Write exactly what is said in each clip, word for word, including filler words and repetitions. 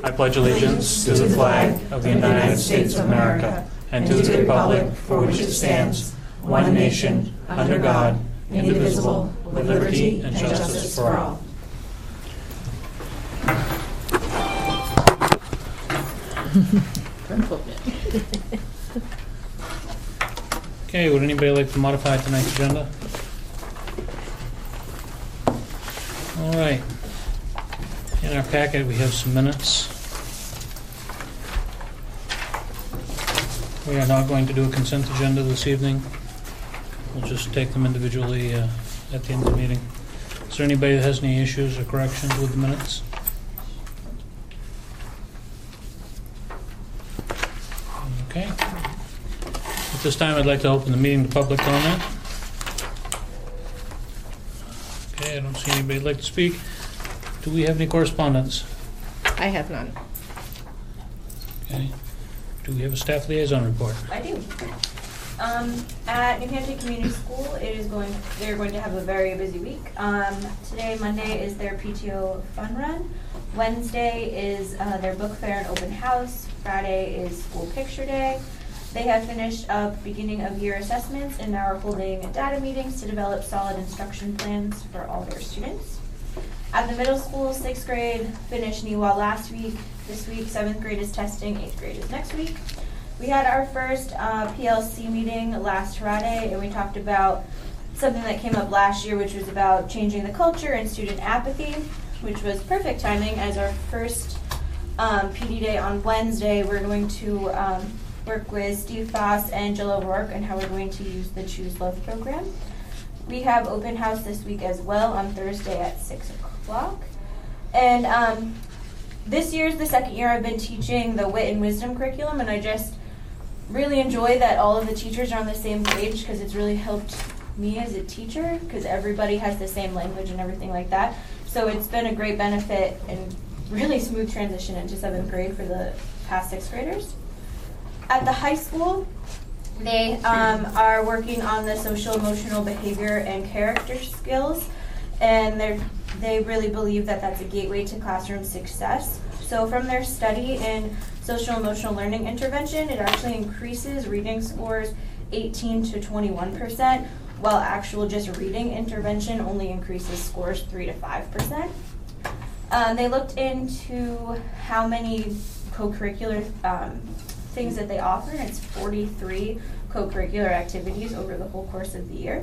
I pledge allegiance to the flag of the United States of America and to the republic for which it stands, one nation, under God, indivisible, with liberty and justice for all. Okay, would anybody like to modify tonight's agenda? All right. In our packet, we have some minutes. We are not going to do a consent agenda this evening. We'll just take them individually uh, at the end of the meeting. Is there anybody that has any issues or corrections with the minutes? Okay. At this time, I'd like to open the meeting to public comment. Okay, I don't see anybody who'd like to speak. Do we have any correspondence? I have none. Okay. Do we have a staff liaison report? I do. Um, at New Hampshire Community School, it is going. They're going to have a very busy week. Um, today, Monday, is their P T O fun run. Wednesday is uh, their book fair and open house. Friday is school picture day. They have finished up beginning of year assessments and now are holding data meetings to develop solid instruction plans for all their students. At the middle school, sixth grade finished N E W A last week. This week, seventh grade is testing, eighth grade is next week. We had our first uh, P L C meeting last Friday, and we talked about something that came up last year, which was about changing the culture and student apathy, which was perfect timing as our first um, P D day on Wednesday. We're going to um, work with Steve Foss and Jill O'Rourke on how we're going to use the Choose Love program. We have open house this week as well on Thursday at six o'clock. And um, this year is the second year I've been teaching the Wit and Wisdom curriculum, and I just really enjoy that all of the teachers are on the same page because it's really helped me as a teacher because everybody has the same language and everything like that. So it's been a great benefit and really smooth transition into seventh grade for the past sixth graders. At the high school, they um, are working on the social, emotional, behavior, and character skills, and they they really believe that that's a gateway to classroom success. So from their study in social emotional learning intervention, it actually increases reading scores eighteen to twenty-one percent, while actual just reading intervention only increases scores three to five percent. Um, they looked into how many co-curricular um, things that they offer, and it's forty-three co-curricular activities over the whole course of the year.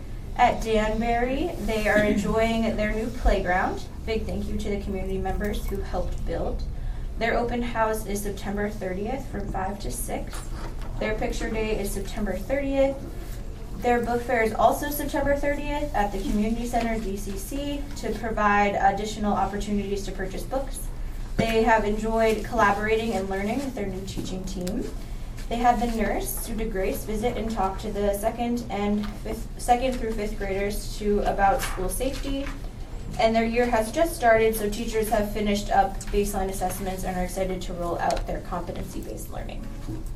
At Danbury, they are enjoying their new playground. Big thank you to the community members who helped build. Their open house is September thirtieth from five to six. Their picture day is September thirtieth. Their book fair is also September thirtieth at the Community Center, D C C, to provide additional opportunities to purchase books. They have enjoyed collaborating and learning with their new teaching team. They had the nurse, Sue DeGrace, visit and talk to the second and fifth, second through fifth graders to about school safety. And their year has just started, so teachers have finished up baseline assessments and are excited to roll out their competency-based learning.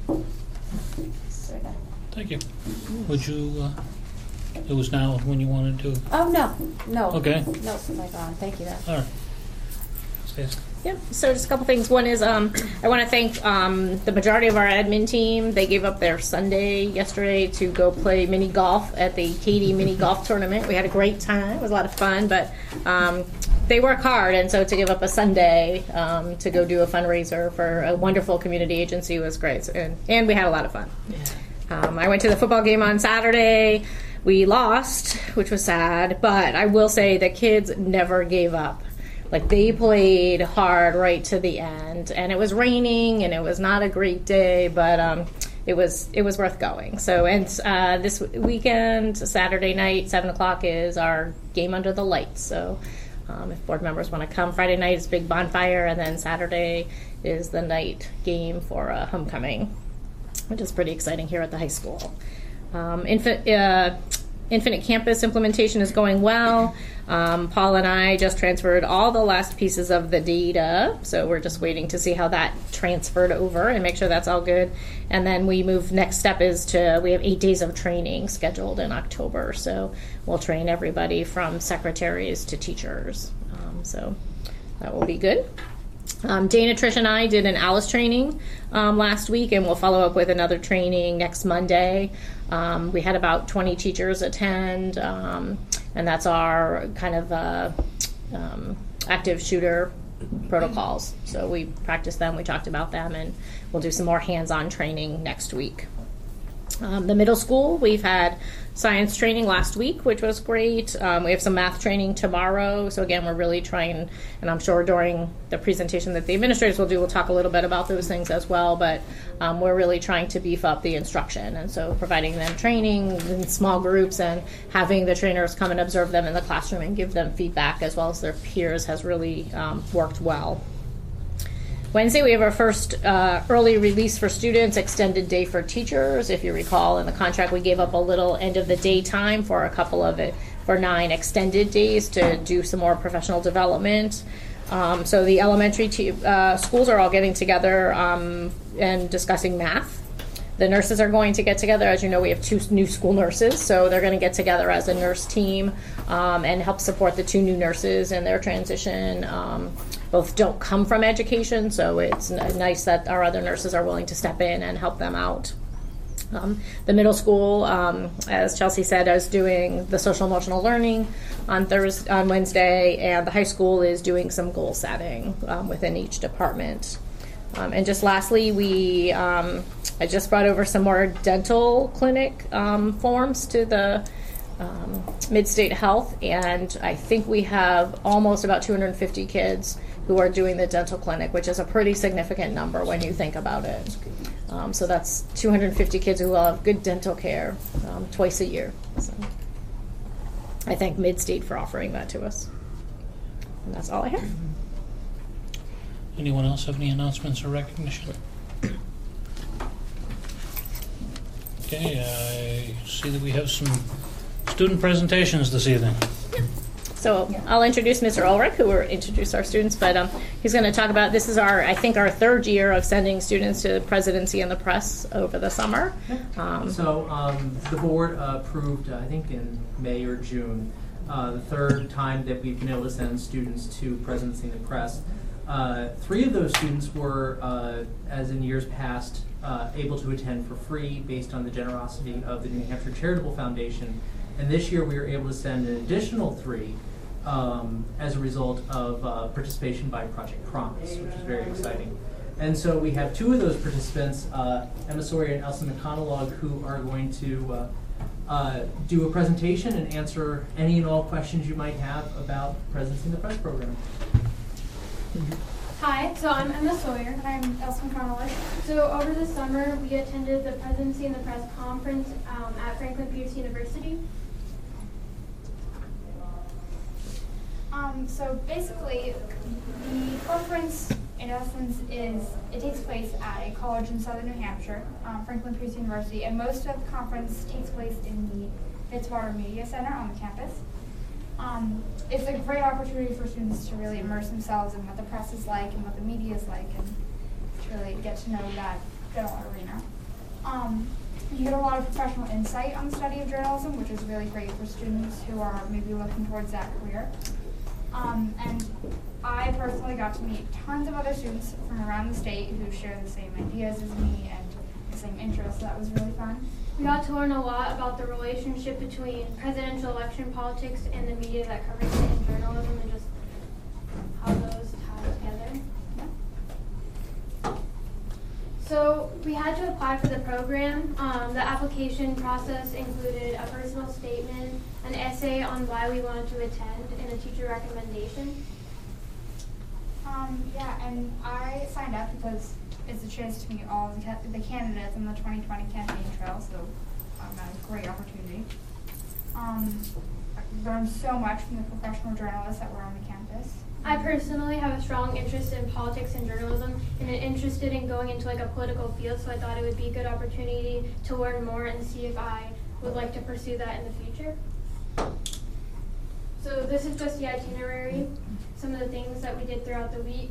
So, Thank you. Would you, uh, it was now when you wanted to? Oh, no. No. Okay. No, oh my God. Thank you, then. All right. Stacy. Yeah, so just a couple things. One is um, I want to thank um, the majority of our admin team. They gave up their Sunday yesterday to go play mini golf at the Katy Mini Golf Tournament. We had a great time. It was a lot of fun, but um, they work hard, and so to give up a Sunday um, to go do a fundraiser for a wonderful community agency was great, so, and, and we had a lot of fun. Um, I went to the football game on Saturday. We lost, which was sad, but I will say the kids never gave up. Like, they played hard right to the end, and it was raining, and it was not a great day, but um, it was it was worth going. So, and uh, this weekend, Saturday night, seven o'clock is our game under the lights. So, um, if board members want to come, Friday night is big bonfire, and then Saturday is the night game for uh, homecoming, which is pretty exciting here at the high school. Um, infant, uh, Infinite Campus implementation is going well. Um, Paul and I just transferred all the last pieces of the data, so we're just waiting to see how that transferred over and make sure that's all good. And then we move, next step is to, we have eight days of training scheduled in October, so we'll train everybody from secretaries to teachers. Um, so that will be good. Um, Dana, Trish, and I did an ALICE training um, last week, and we'll follow up with another training next Monday. Um, we had about twenty teachers attend, um, and that's our kind of uh, um, active shooter protocols. So we practiced them, we talked about them, and we'll do some more hands-on training next week. Um, the middle school, we've had science training last week, which was great. Um, we have some math training tomorrow. So again, we're really trying, and I'm sure during the presentation that the administrators will do, we'll talk a little bit about those things as well. But um, we're really trying to beef up the instruction. And so providing them training in small groups and having the trainers come and observe them in the classroom and give them feedback as well as their peers has really um, worked well. Wednesday, we have our first uh, early release for students, extended day for teachers. If you recall, in the contract, we gave up a little end of the day time for a couple of it, for nine extended days to do some more professional development. Um, so the elementary te- uh, schools are all getting together um, and discussing math. The nurses are going to get together. As you know, we have two new school nurses, so they're going to get together as a nurse team um, and help support the two new nurses in their transition. Um, both don't come from education, so it's n- nice that our other nurses are willing to step in and help them out. Um, the middle school, um, as Chelsea said, is doing the social emotional learning on Thursday, on Wednesday, and the high school is doing some goal setting um, within each department. Um, and just lastly, we um, I just brought over some more dental clinic um, forms to the um, Mid-State Health, and I think we have almost about two hundred fifty kids who are doing the dental clinic, which is a pretty significant number when you think about it. Um, so that's two hundred fifty kids who will have good dental care um, twice a year. So I thank Mid-State for offering that to us. And that's all I have. Anyone else have any announcements or recognition? Okay, I see that we have some student presentations this evening. So I'll introduce Mister Ulrich, who will introduce our students, but um, he's going to talk about, this is our, I think, our third year of sending students to the presidency and the press over the summer. Um, so um, the board uh, approved, uh, I think in May or June, uh, the third time that we've been able to send students to presidency and the press. Uh, three of those students were, uh, as in years past, uh, able to attend for free based on the generosity of the New Hampshire Charitable Foundation. And this year we were able to send an additional three um, as a result of uh, participation by Project Promise, which is very exciting. And so we have two of those participants, uh, Emma Sawyer and Elsa McConaughey, who are going to uh, uh, do a presentation and answer any and all questions you might have about Presidency in the Press program. Hi, so I'm Emma Sawyer. And I'm Elsa McConnell. So over the summer, we attended the Presidency in the Press conference um, at Franklin Pierce University. Um, so basically, the conference, in essence, is, it takes place at a college in southern New Hampshire, um, Franklin Pierce University, and most of the conference takes place in the Fitzwater Media Center on the campus. Um, it's a great opportunity for students to really immerse themselves in what the press is like and what the media is like, and to really get to know that general arena. Um, you get a lot of professional insight on the study of journalism, which is really great for students who are maybe looking towards that career. Um, and I personally got to meet tons of other students from around the state who share the same ideas as me and the same interests. So that was really fun. We got to learn a lot about the relationship between presidential election politics and the media that covers it in journalism, and just how those tie together. Yeah. So we had to apply for the program. Um, the application process included a personal statement, an essay on why we wanted to attend, and a teacher recommendation. Um, yeah, and I signed up because it's a chance to meet all of the, ca the candidates on the twenty twenty campaign trail, so um, a great opportunity. Um, I learned so much from the professional journalists that were on the campus. I personally have a strong interest in politics and journalism, and am interested in going into like a political field, so I thought it would be a good opportunity to learn more and see if I would like to pursue that in the future. So this is just the itinerary, some of the things that we did throughout the week.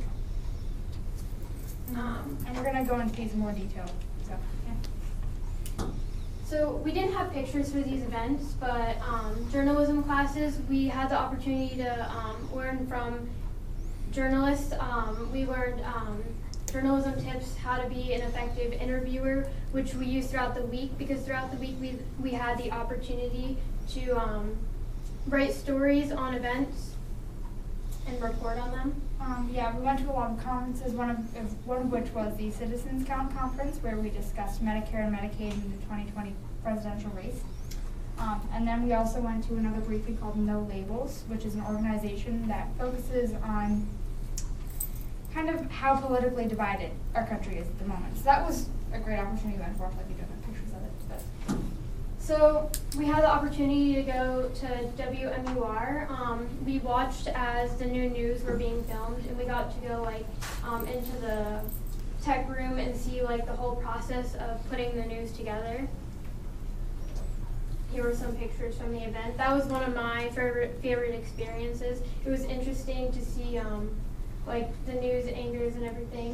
Um, and we're going to go into these in more detail. So, yeah. So we didn't have pictures for these events, but um, journalism classes, we had the opportunity to um, learn from journalists, um, we learned um, journalism tips, how to be an effective interviewer, which we used throughout the week, because throughout the week we, we had the opportunity to um, write stories on events and report on them. Um, yeah, we went to a lot of conferences, one of, of one of which was the Citizens Count Conference, where we discussed Medicare and Medicaid in the twenty twenty presidential race. Um, and then we also went to another briefing called No Labels, which is an organization that focuses on kind of how politically divided our country is at the moment. So that was a great opportunity. I unfortunately we don't have pictures of it. But. So we had the opportunity to go to W M U R. Um, we watched as the new news were being filmed, and we got to go like um, into the tech room and see like the whole process of putting the news together. Here were some pictures from the event. That was one of my favorite favorite experiences. It was interesting to see um, like the news anchors and everything.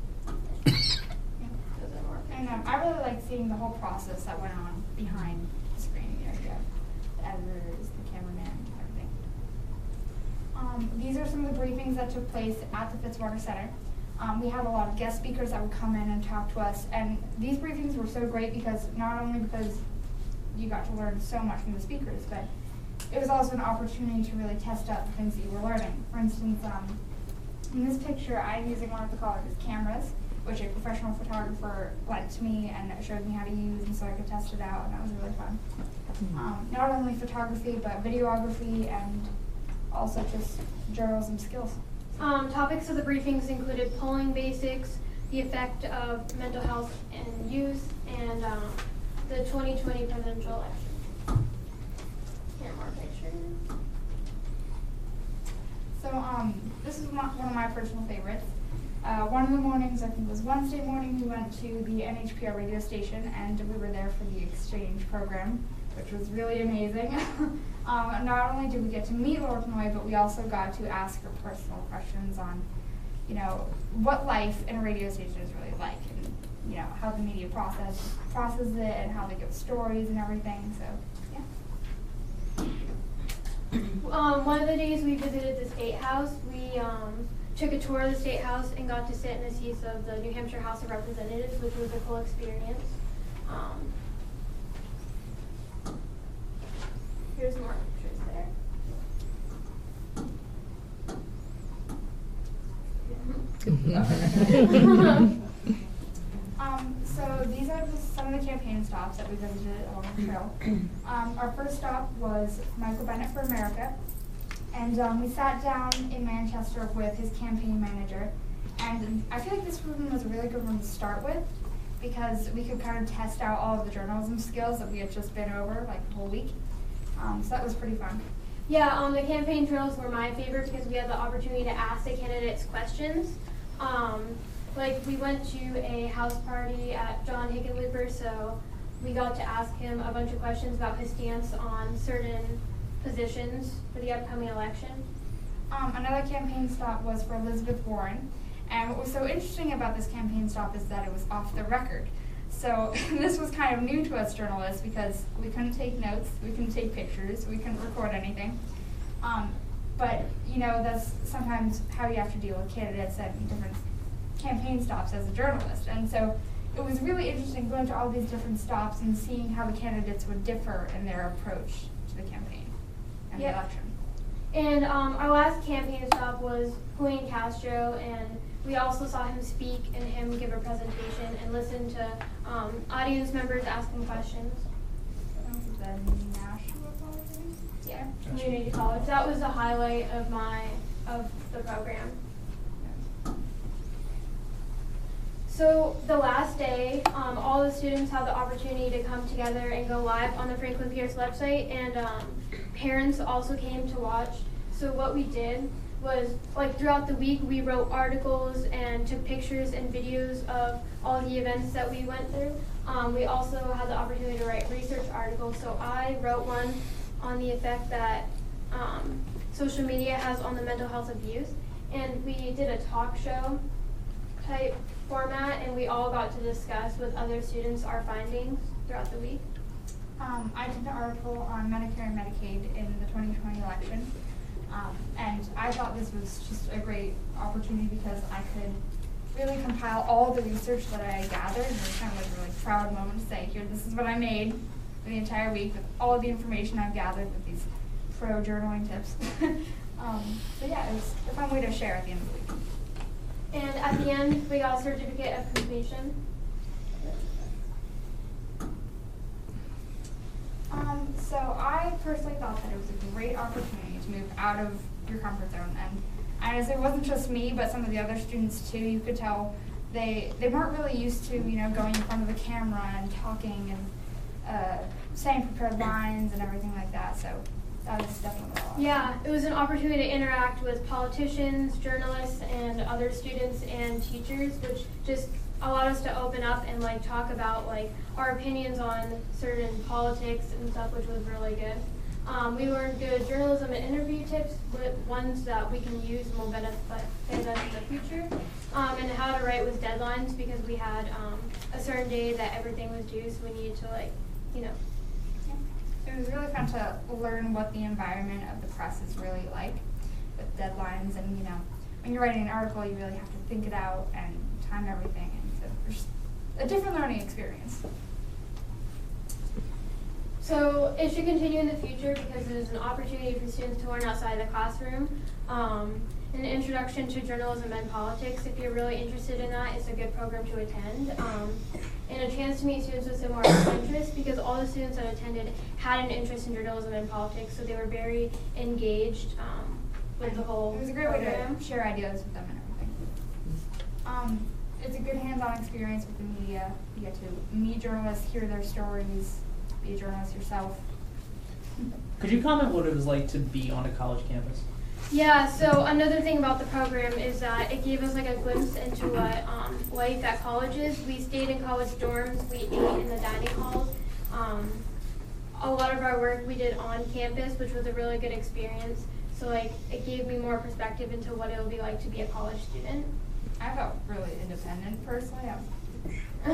And um, I really like seeing the whole process that went on behind the screen. You know, you have the editors, the cameraman, everything. Um, these are some of the briefings that took place at the Fitzwater Center. Um, we had a lot of guest speakers that would come in and talk to us, and these briefings were so great because not only because you got to learn so much from the speakers, but it was also an opportunity to really test out the things that you were learning. For instance, um, in this picture, I'm using one of the college's cameras, which a professional photographer lent to me and showed me how to use, and so I could test it out, and that was really fun. Um, not only photography, but videography, and also just journalism skills. Um, topics of the briefings included polling basics, the effect of mental health and youth, and um, the twenty twenty presidential election. Here are more pictures. So um, this is one one of my personal favorites. Uh, one of the mornings, I think it was Wednesday morning, we went to the N H P R radio station, and we were there for the exchange program, which was really amazing. um, not only did we get to meet Laura Penoy, but we also got to ask her personal questions on, you know, what life in a radio station is really like, and you know, how the media process processes it, and how they give stories and everything. So, yeah. Um, one of the days we visited the State House, we um, took a tour of the State House and got to sit in the seats of the New Hampshire House of Representatives, which was a cool experience. Um, here's more pictures there. Um, so these are just some of the campaign stops that we visited along the trail. Um, our first stop was Michael Bennet for America, and um, we sat down in Manchester with his campaign manager, and I feel like this room was a really good one to start with because we could kind of test out all of the journalism skills that we had just been over like the whole week. Um, so that was pretty fun. Yeah, um, the campaign trails were my favorite because we had the opportunity to ask the candidates questions. Um, like we went to a house party at John Hickenlooper, so we got to ask him a bunch of questions about his stance on certain positions for the upcoming election. Um, another campaign stop was for Elizabeth Warren, and what was so interesting about this campaign stop is that it was off the record. So this was kind of new to us journalists because we couldn't take notes, we couldn't take pictures, we couldn't record anything. Um, but you know, that's sometimes how you have to deal with candidates at different campaign stops as a journalist. And so it was really interesting going to all these different stops and seeing how the candidates would differ in their approach to the campaign and Yep. the election. And um, our last campaign stop was Julian Castro, and we also saw him speak and him give a presentation and listen to um, audience members asking questions. The National College? Yeah, community college. That was the highlight of my of the program. So the last day, um, all the students had the opportunity to come together and go live on the Franklin Pierce website, and um, parents also came to watch. So what we did was, like throughout the week, we wrote articles and took pictures and videos of all the events that we went through. Um, we also had the opportunity to write research articles. So I wrote one on the effect that um, social media has on the mental health of youth, and we did a talk show type format, and we all got to discuss with other students our findings throughout the week. Um, I did an article on Medicare and Medicaid in the twenty twenty election. Um, and I thought this was just a great opportunity because I could really compile all the research that I gathered, and it was kind of like a really proud moment to say, here, this is what I made for the entire week with all the information I've gathered with these pro journaling tips. um, so yeah, it was a fun way to share at the end of the week. And at the end, we got a certificate of completion. Um, so I personally thought that it was a great opportunity to move out of your comfort zone, and as it wasn't just me, but some of the other students too. You could tell they they weren't really used to you know going in front of the camera and talking and uh, saying prepared lines and everything like that. So that was definitely a lot. Yeah, it was an opportunity to interact with politicians, journalists, and other students and teachers, which just allowed us to open up and like talk about like our opinions on certain politics and stuff, which was really good. Um, we learned good journalism and interview tips, but ones that we can use and will benefit us in the future, um, and how to write with deadlines, because we had um, a certain day that everything was due, so we needed to like, you know. Yeah. It was really fun to learn what the environment of the press is really like, with deadlines, and you know, when you're writing an article, you really have to think it out and time everything, and so there's a different learning experience. So it should continue in the future because it is an opportunity for students to learn outside the classroom. Um, an introduction to journalism and politics, if you're really interested in that, it's a good program to attend. Um, and a chance to meet students with similar interests, because all the students that attended had an interest in journalism and politics, so they were very engaged um, with the whole It was a great program. way to share ideas with them and everything. Um, it's a good hands-on experience with the media. You get to meet journalists, hear their stories, be a journalist yourself. Could you comment what it was like to be on a college campus? Yeah, so another thing about the program is that it gave us like a glimpse into what um, life at college is. We stayed in college dorms, we ate in the dining halls. Um, a lot of our work we did on campus, which was a really good experience. So like it gave me more perspective into what it would be like to be a college student. I felt really independent personally. I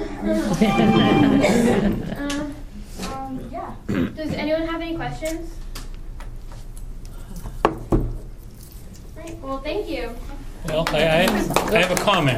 was uh, Um, yeah. Does anyone have any questions? Right. Well, thank you. Well, I, I, I have a comment.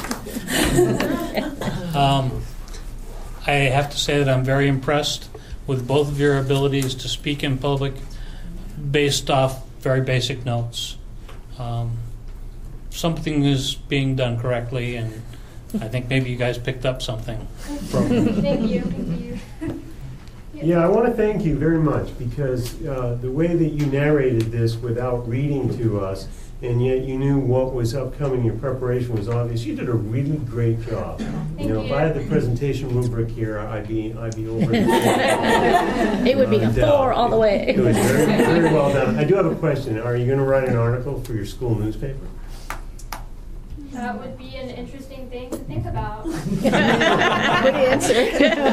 Um, I have to say that I'm very impressed with both of your abilities to speak in public based off very basic notes. Um, something is being done correctly, and I think maybe you guys picked up something. Thank you. Thank you. Yeah, I want to thank you very much, because uh, the way that you narrated this without reading to us, and yet you knew what was upcoming, your preparation was obvious. You did a really great job. Thank you know, you. if I had the presentation rubric here, I'd be I'd be over. It would be a No doubt. four all the way. It was very, very well done. I do have a question. Are you going to write an article for your school newspaper? That would be an interesting thing to think about. Good answer.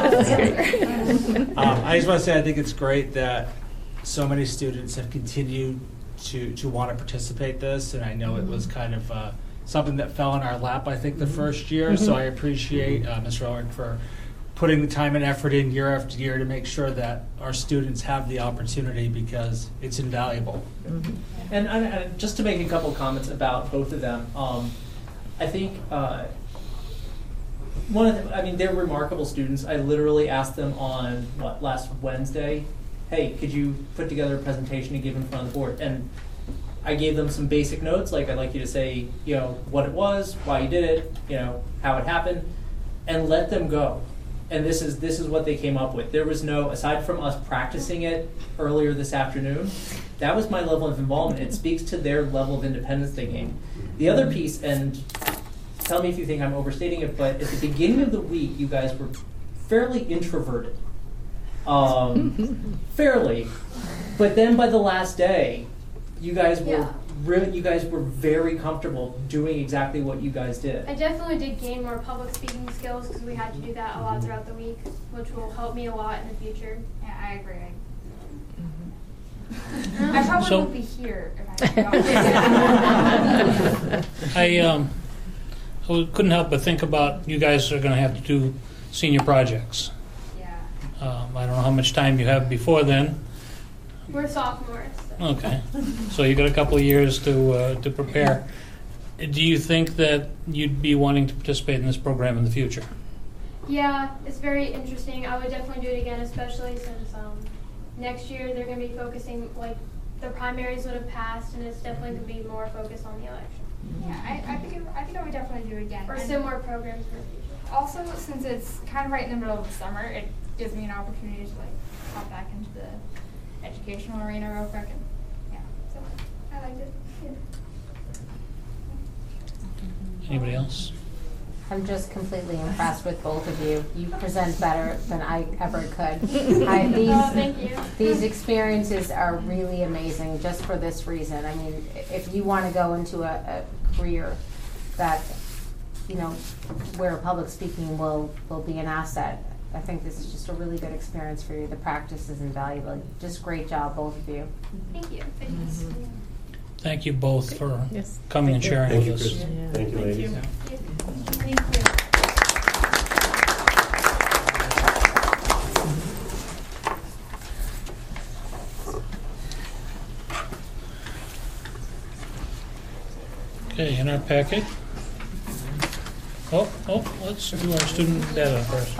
Um, I just want to say I think it's great that so many students have continued to, to want to participate this, and I know it was kind of uh, something that fell in our lap, I think, the first year, so I appreciate uh, Miz Rowan for putting the time and effort in year after year to make sure that our students have the opportunity, because it's invaluable. And, and, and just to make a couple comments about both of them, um, I think uh, one of the, I mean, they're remarkable students. I literally asked them on, what, last Wednesday, hey, could you put together a presentation and give in front of the board? And I gave them some basic notes, like I'd like you to say, you know, what it was, why you did it, you know, how it happened, and let them go. And this is this is what they came up with. There was no, aside from us practicing it earlier this afternoon, that was my level of involvement. It speaks to their level of independence they gained. The other piece, and tell me if you think I'm overstating it, but at the beginning of the week, you guys were fairly introverted. Um, fairly. But then by the last day, you guys were Yeah. really, you guys were very comfortable doing exactly what you guys did. I definitely did gain more public speaking skills because we had to do that a lot throughout the week, which will help me a lot in the future. Yeah, I agree. I probably So- won't be here if I I, um, I w- couldn't help but think about you guys are going to have to do senior projects. Yeah. Um, I don't know how much time you have before then, We're sophomores. So. Okay, so you got a couple of years to uh, to prepare. Do you think that you'd be wanting to participate in this program in the future? Yeah, it's very interesting. I would definitely do it again, especially since um, next year they're going to be focusing, like, the primaries would have passed, and it's definitely going to be more focused on the election. Yeah, I, I think it, I think I would definitely do it again. Or And similar programs for the future. Also, since it's kind of right in the middle of the summer, it gives me an opportunity to like hop back into the educational arena real quick, and yeah, so I liked it. Yeah. Anybody else? I'm just completely impressed with both of you. You present better than I ever could. I, these, Oh, thank you. These experiences are really amazing just for this reason. I mean, if you want to go into a, a career that, you know, where public speaking will, will be an asset, I think this is just a really good experience for you. The practice is invaluable. Just great job, both of you. Thank you. Thank you. Mm-hmm. Thank you both for Yes. coming and sharing Thank you, with us. Chris. Thank you, ladies. Thank you. Okay, in our packet. Oh, oh, let's do our student data first.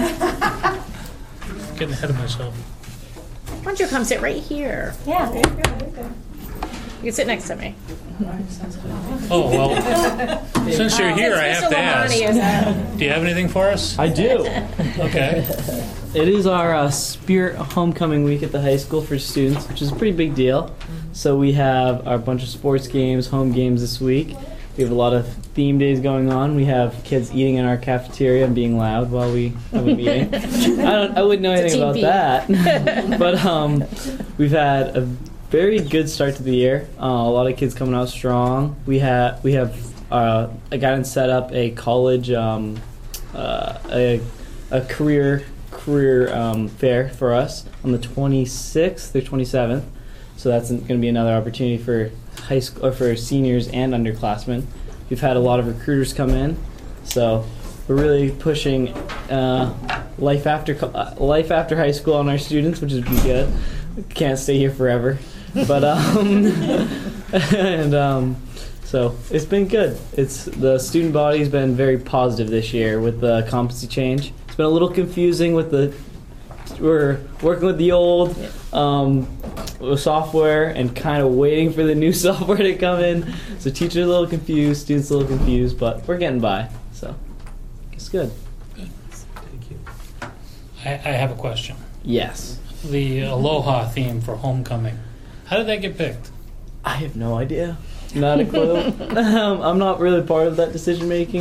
Getting ahead of myself. Why don't you come sit right here? Yeah. You can sit next to me. Oh, well, since you're here, I have to ask. Mister Lamani is, Do you have anything for us? I do. Okay. It is our uh, Spirit Homecoming Week at the high school for students, which is a pretty big deal. So we have our bunch of sports games, home games this week. We have a lot of theme days going on. We have kids eating in our cafeteria and being loud while we have a meeting. I don't. I wouldn't know It's a anything about team that. But um, we've had a very good start to the year. Uh, a lot of kids coming out strong. We have we have uh, a guidance set up a college um, uh, a a career career um, fair for us on the twenty-sixth or twenty-seventh. So that's going to be another opportunity for high school or for seniors and underclassmen. We've had a lot of recruiters come in, so we're really pushing uh, life after co- uh, life after high school on our students, which is pretty good. Can't stay here forever, but um, and um, so it's been good. It's the student body's been very positive this year with the competency change. It's been a little confusing with the we're working with the old um, software and kind of waiting for the new software to come in. So teachers are a little confused, students a little confused, but we're getting by. So it's good. Thank you. I, I have a question. Yes. The Aloha theme for homecoming. How did that get picked? I have no idea. Not a clue. um, I'm not really part of that decision making.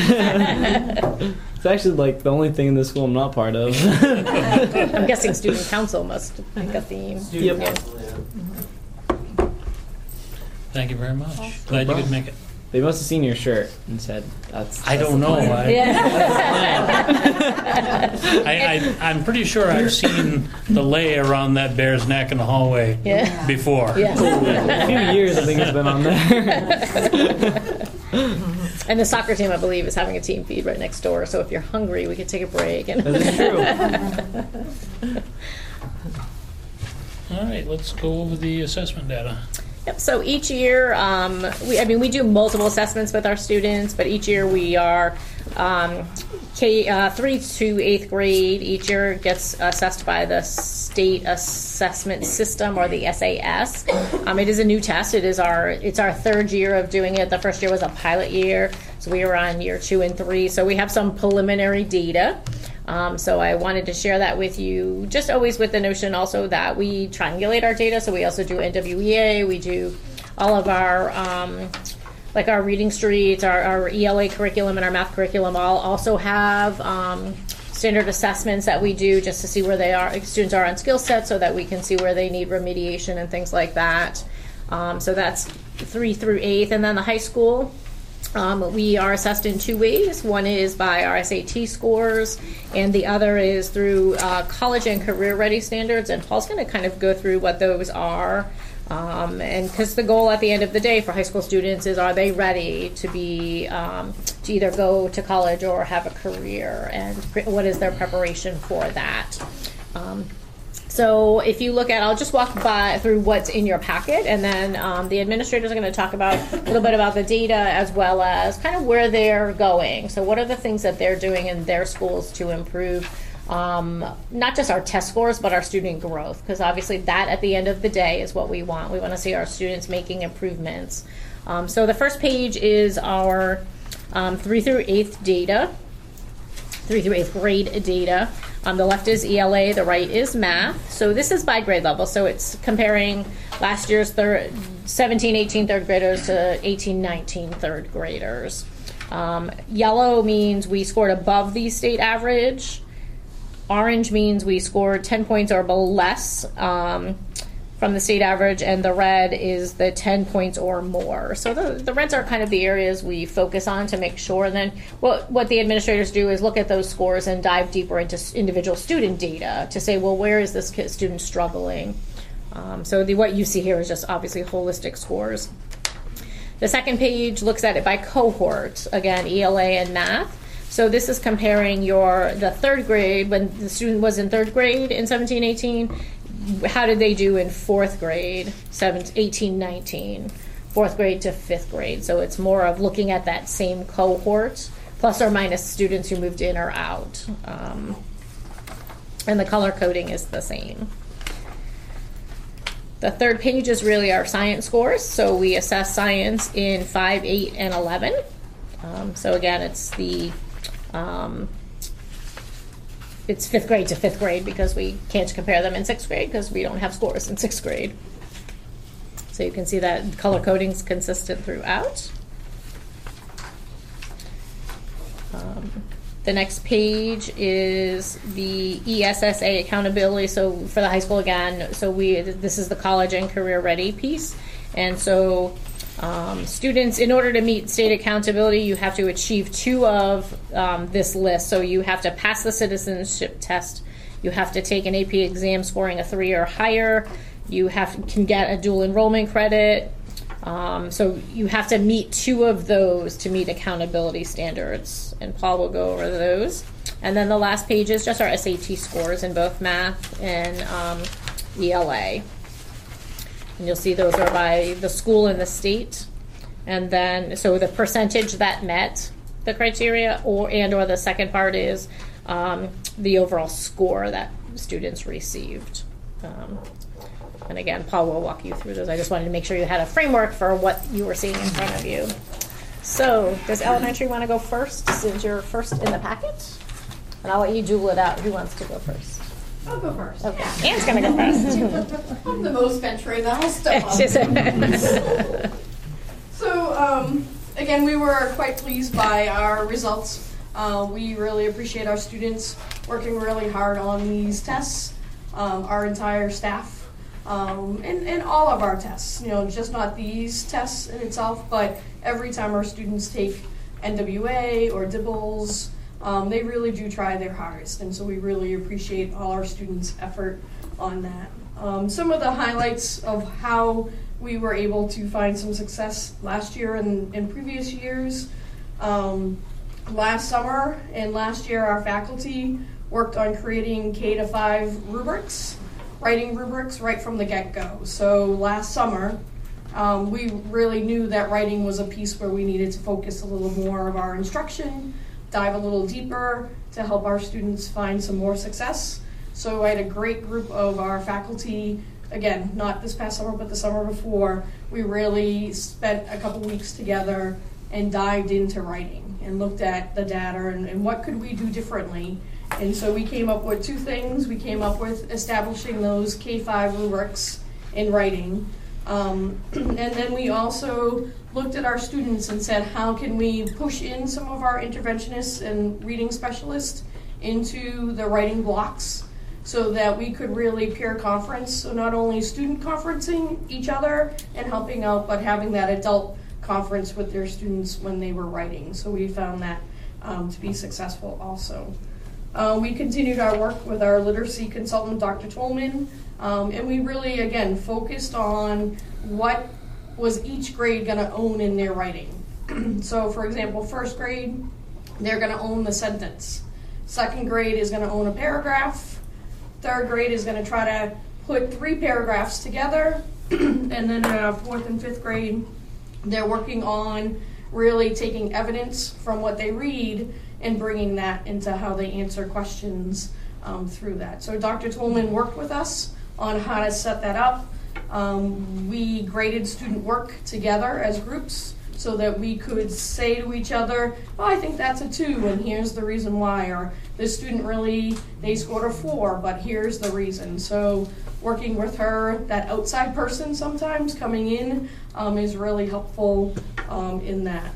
It's actually like the only thing in this school I'm not part of. I'm guessing student council must pick a theme. Yep. Thank you very much. Glad you could make it. They must have seen your shirt and said, "That's." I that's don't the know. plan." I, Yeah. I, I, I'm pretty sure I've seen the lay around that bear's neck in the hallway Yeah. before. A Yeah. few years, I think it's been on there. And the soccer team, I believe, is having a team feed right next door. So if you're hungry, we could take a break. And That is true. All right, let's go over the assessment data. Yep, so each year, um, we, I mean, we do multiple assessments with our students, but each year we are um, K, uh, three to eighth grade. Each year gets assessed by the state assessment system, or the S A S. Um, it is a new test. It is our it's our third year of doing it. The first year was a pilot year, so we were on year two and three. So we have some preliminary data. Um, so I wanted to share that with you, just always with the notion also that we triangulate our data. So we also do N W E A, we do all of our, um, like our reading streets, our, our E L A curriculum and our math curriculum all also have um, standard assessments that we do just to see where they are, students are on skill sets, so that we can see where they need remediation and things like that. Um, so that's three through eighth. And then the high school, Um, we are assessed in two ways. One is by our S A T scores, and the other is through uh, college and career ready standards. And Paul's going to kind of go through what those are. Um, and because the goal at the end of the day for high school students is, are they ready to be um, to either go to college or have a career, and pre- what is their preparation for that? Um, So if you look at, I'll just walk by through what's in your packet, and then um, the administrators are going to talk about a little bit about the data as well as kind of where they're going. So what are the things that they're doing in their schools to improve um, not just our test scores, but our student growth, because obviously that at the end of the day is what we want. We want to see our students making improvements. Um, so the first page is our um, three through eighth data, three through eighth grade data. On the left is E L A, the right is math. So this is by grade level. So it's comparing last year's third, seventeen eighteen third graders to eighteen nineteen third graders. Um, yellow means we scored above the state average. Orange means we scored ten points or less um, from the state average, and the red is the ten points or more. So the, the reds are kind of the areas we focus on to make sure. And then what, what the administrators do is look at those scores and dive deeper into individual student data to say, well, where is this kid, student struggling? Um, so the, what you see here is just obviously holistic scores. The second page looks at it by cohort, again, E L A and math. So this is comparing your the third grade, when the student was in third grade in seventeen eighteen, how did they do in fourth grade, eighteen nineteen, fourth grade to fifth grade. So it's more of looking at that same cohort, plus or minus students who moved in or out. Um, and the color coding is the same. The third page is really our science scores. So we assess science in five, eight, and eleven. Um, so again, it's the um, it's fifth grade to fifth grade because we can't compare them in sixth grade because we don't have scores in sixth grade. So you can see that color coding is consistent throughout. Um, the next page is the E S S A accountability. So for the high school again, so we this is the college and career ready piece, and so. Um, students, in order to meet state accountability, you have to achieve two of um, this list. So you have to pass the citizenship test. You have to take an A P exam scoring a three or higher. You have can get a dual enrollment credit. Um, so you have to meet two of those to meet accountability standards. And Paul will go over those. And then the last page is just our S A T scores in both math and um, E L A. And you'll see those are by the school and the state. And then, so the percentage that met the criteria, or and or the second part is um, the overall score that students received. Um, and again, Paul will walk you through those. I just wanted to make sure you had a framework for what you were seeing in front of you. So, does elementary want to go first, since you're first in the packet? And I'll let you duel it out. Who wants to go first? I'll go first. Okay. Anne's going to go first. I'm the most venturing, then I'll step up. So, um, again, we were quite pleased by our results. Uh, we really appreciate our students working really hard on these tests, um, our entire staff, um, and, and all of our tests. You know, just not these tests in itself, but every time our students take N W A or D I B L S, Um, they really do try their hardest, and so we really appreciate all our students' effort on that. Um, some of the highlights of how we were able to find some success last year and in previous years. Um, last summer and last year, our faculty worked on creating K to five rubrics, writing rubrics right from the get-go. So last summer, um, we really knew that writing was a piece where we needed to focus a little more of our instruction, dive a little deeper to help our students find some more success. So I had a great group of our faculty, again, not this past summer, but the summer before. We really spent a couple weeks together and dived into writing and looked at the data and, and what could we do differently. And so we came up with two things. We came up with establishing those K five rubrics in writing. Um, and then we also looked at our students and said, how can we push in some of our interventionists and reading specialists into the writing blocks so that we could really peer conference, so not only student conferencing each other and helping out, but having that adult conference with their students when they were writing. So we found that um, to be successful also. Uh, we continued our work with our literacy consultant, Doctor Tolman, um, and we really, again, focused on what was each grade going to own in their writing. So, for example, first grade, they're going to own the sentence. Second grade is going to own a paragraph. third grade is going to try to put three paragraphs together, and then uh, fourth and fifth grade, they're working on really taking evidence from what they read and bringing that into how they answer questions um, through that. So Doctor Tolman worked with us on how to set that up. Um, we graded student work together as groups so that we could say to each other, oh, I think that's a two, and here's the reason why, or this student really, they scored a four, but here's the reason. So working with her, that outside person sometimes coming in um, is really helpful um, in that.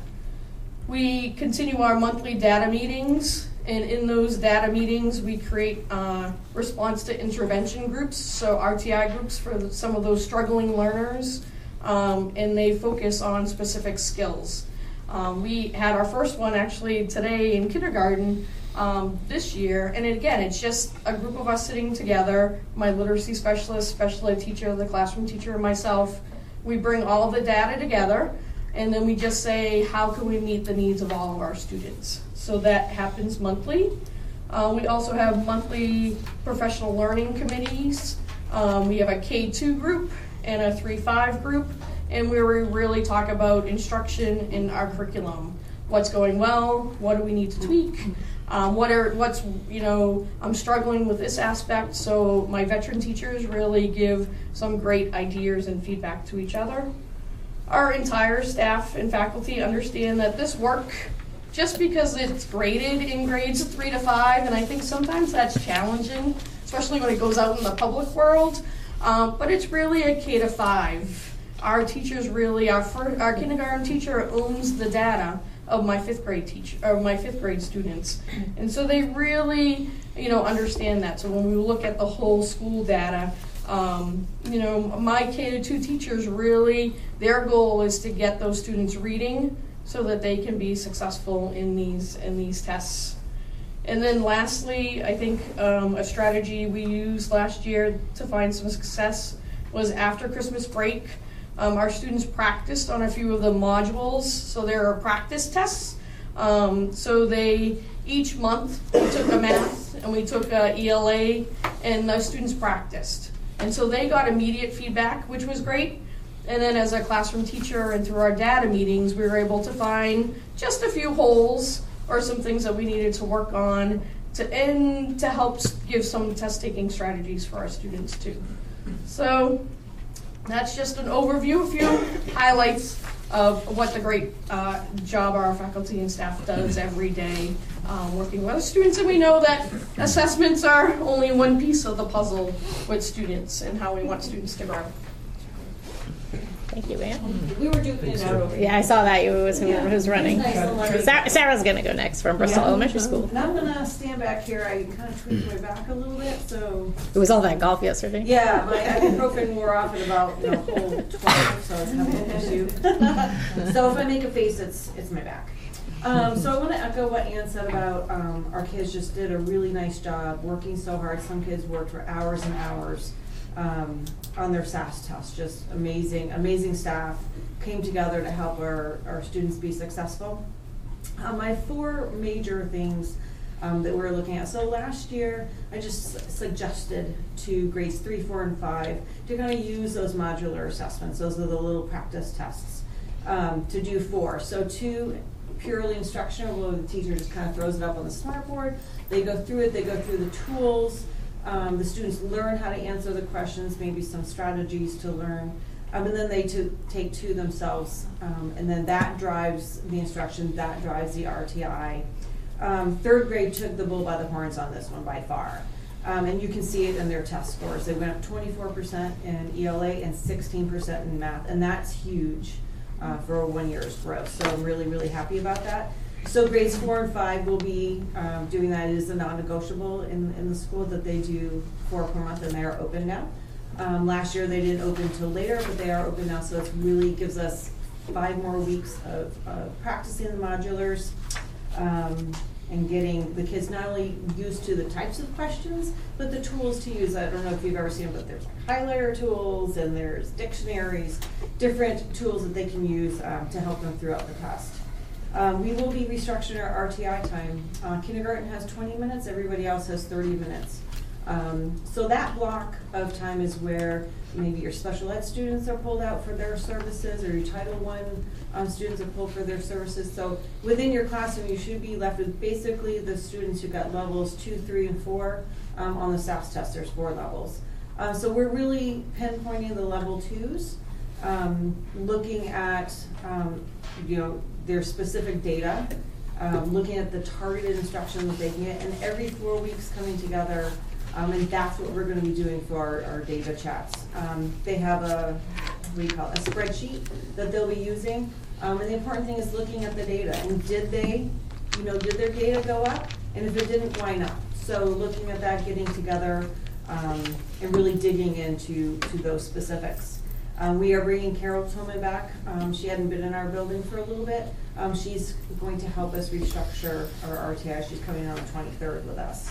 We continue our monthly data meetings, and in those data meetings, we create uh, response to intervention groups, so R T I groups for the, some of those struggling learners, um, and they focus on specific skills. Um, we had our first one actually today in kindergarten um, this year, and again, it's just a group of us sitting together, my literacy specialist, special ed teacher, the classroom teacher, and myself. We bring all of the data together, and then we just say, how can we meet the needs of all of our students? So that happens monthly. Uh, we also have monthly professional learning committees. Um, we have a K two group and a three five group, and where we really talk about instruction in our curriculum. What's going well? What do we need to tweak? Um, what are, what's, you know, I'm struggling with this aspect, so my veteran teachers really give some great ideas and feedback to each other. Our entire staff and faculty understand that this work, just because it's graded in grades three to five, and I think sometimes that's challenging, especially when it goes out in the public world, um, but it's really a K to five. Our teachers really, our, first, our kindergarten teacher owns the data of my fifth grade teacher, or my fifth grade students, and so they really, you know, understand that. So when we look at the whole school data, um, you know, my K to two teachers really, their goal is to get those students reading so that they can be successful in these in these tests. And then lastly, I think um, a strategy we used last year to find some success was after Christmas break, um, our students practiced on a few of the modules, so there are practice tests. Um, so they, each month, we took a math and we took a E L A, and the students practiced. And so they got immediate feedback, which was great. And then as a classroom teacher and through our data meetings, we were able to find just a few holes or some things that we needed to work on to, and to help give some test-taking strategies for our students too. So that's just an overview, a few highlights of what the great uh, job our faculty and staff does every day um, working with students. And we know that assessments are only one piece of the puzzle with students and how we want students to grow. Thank you, Ann. We were duking it out over here. Yeah, I saw that. You was who, Yeah. who's running. Nice little learning. Sarah, Sarah's going to go next from Bristol Yeah. Elementary School. And I'm gonna stand back here. I kind of tweaked my back a little bit, so It was all that golf yesterday. yeah, my ibuprofen wore off at about you know hole twelve, so it's having an issue. So if I make a face, it's it's my back. Um, so I want to echo what Ann said about um, our kids just did a really nice job working so hard. Some kids worked for hours and hours um, on their S A S test. Just amazing, amazing staff came together to help our, our students be successful. Uh, my four major things um, that we're looking at. So last year, I just suggested to grades three, four, and five to kind of use those modular assessments. Those are the little practice tests um, to do four. So two purely instructional, where the teacher just kind of throws it up on the smartboard. They go through it, they go through the tools. Um, the students learn how to answer the questions, maybe some strategies to learn. Um, and then they to take two themselves, um, and then that drives the instruction, that drives the R T I. Um, third grade took the bull by the horns on this one by far. Um, and you can see it in their test scores. They went up twenty-four percent in E L A and sixteen percent in math, and that's huge uh, for a one year's growth. So I'm really, really happy about that. So grades four and five will be um, doing that. It is a non-negotiable in, in the school that they do four per month, and they are open now. Um, last year they didn't open until later, but they are open now, so it really gives us five more weeks of uh, practicing the modulars um, and getting the kids not only used to the types of questions, but the tools to use. I don't know if you've ever seen them, but there's like highlighter tools and there's dictionaries, different tools that they can use um, to help them throughout the test. Um, we will be restructuring our R T I time. Uh, kindergarten has twenty minutes, everybody else has thirty minutes. Um, so that block of time is where maybe your special ed students are pulled out for their services, or your Title One um, students are pulled for their services. So within your classroom, you should be left with basically the students who got levels two, three, and four um, on the S A S test. There's four levels. Um, so we're really pinpointing the level twos, um, looking at um, you know their specific data. Um, looking at the targeted instruction that they can get, and every four weeks coming together, um, and that's what we're going to be doing for our, our data chats. Um, they have a, what do you call it, a spreadsheet that they'll be using, um, and the important thing is looking at the data, and did they, you know, did their data go up, and if it didn't, why not? So looking at that, getting together, um, and really digging into to those specifics. Um, we are bringing Carol Tillman back. Um, she hadn't been in our building for a little bit. Um, she's going to help us restructure our R T I. She's coming on the twenty-third with us.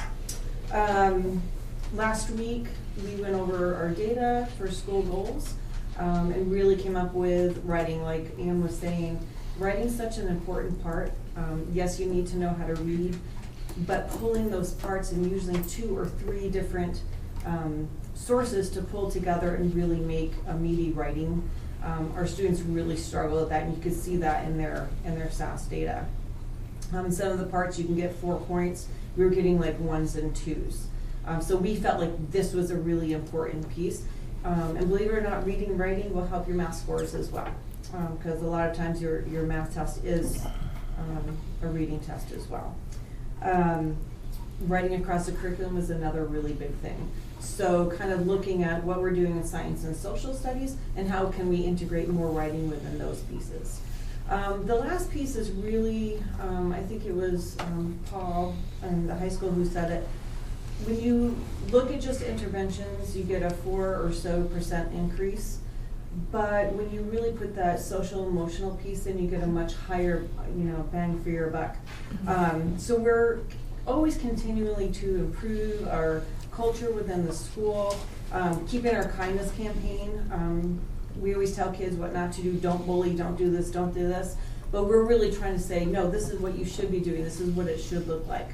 Um, last week, we went over our data for school goals um, and really came up with writing, like Anne was saying. Writing's such an important part. Um, yes, you need to know how to read, but pulling those parts and using two or three different um, sources to pull together and really make a meaty writing. Um, our students really struggle with that, and you can see that in their in their S A S data. Um, some of the parts you can get four points. We were getting like ones and twos. Um, so we felt like this was a really important piece. Um, and believe it or not, reading and writing will help your math scores as well, because um, a lot of times your your math test is um, a reading test as well. Um, writing across the curriculum is another really big thing. So kind of looking at what we're doing in science and social studies and how can we integrate more writing within those pieces. Um, the last piece is really, um, I think it was um, Paul in the high school who said it. When you look at just interventions, you get a four or so percent increase. But when you really put that social emotional piece in, you get a much higher, you know, bang for your buck. Um, so we're always continually to improve our culture within the school, um, keeping our kindness campaign. Um, we always tell kids what not to do, don't bully, don't do this, don't do this. But we're really trying to say, no, this is what you should be doing, this is what it should look like.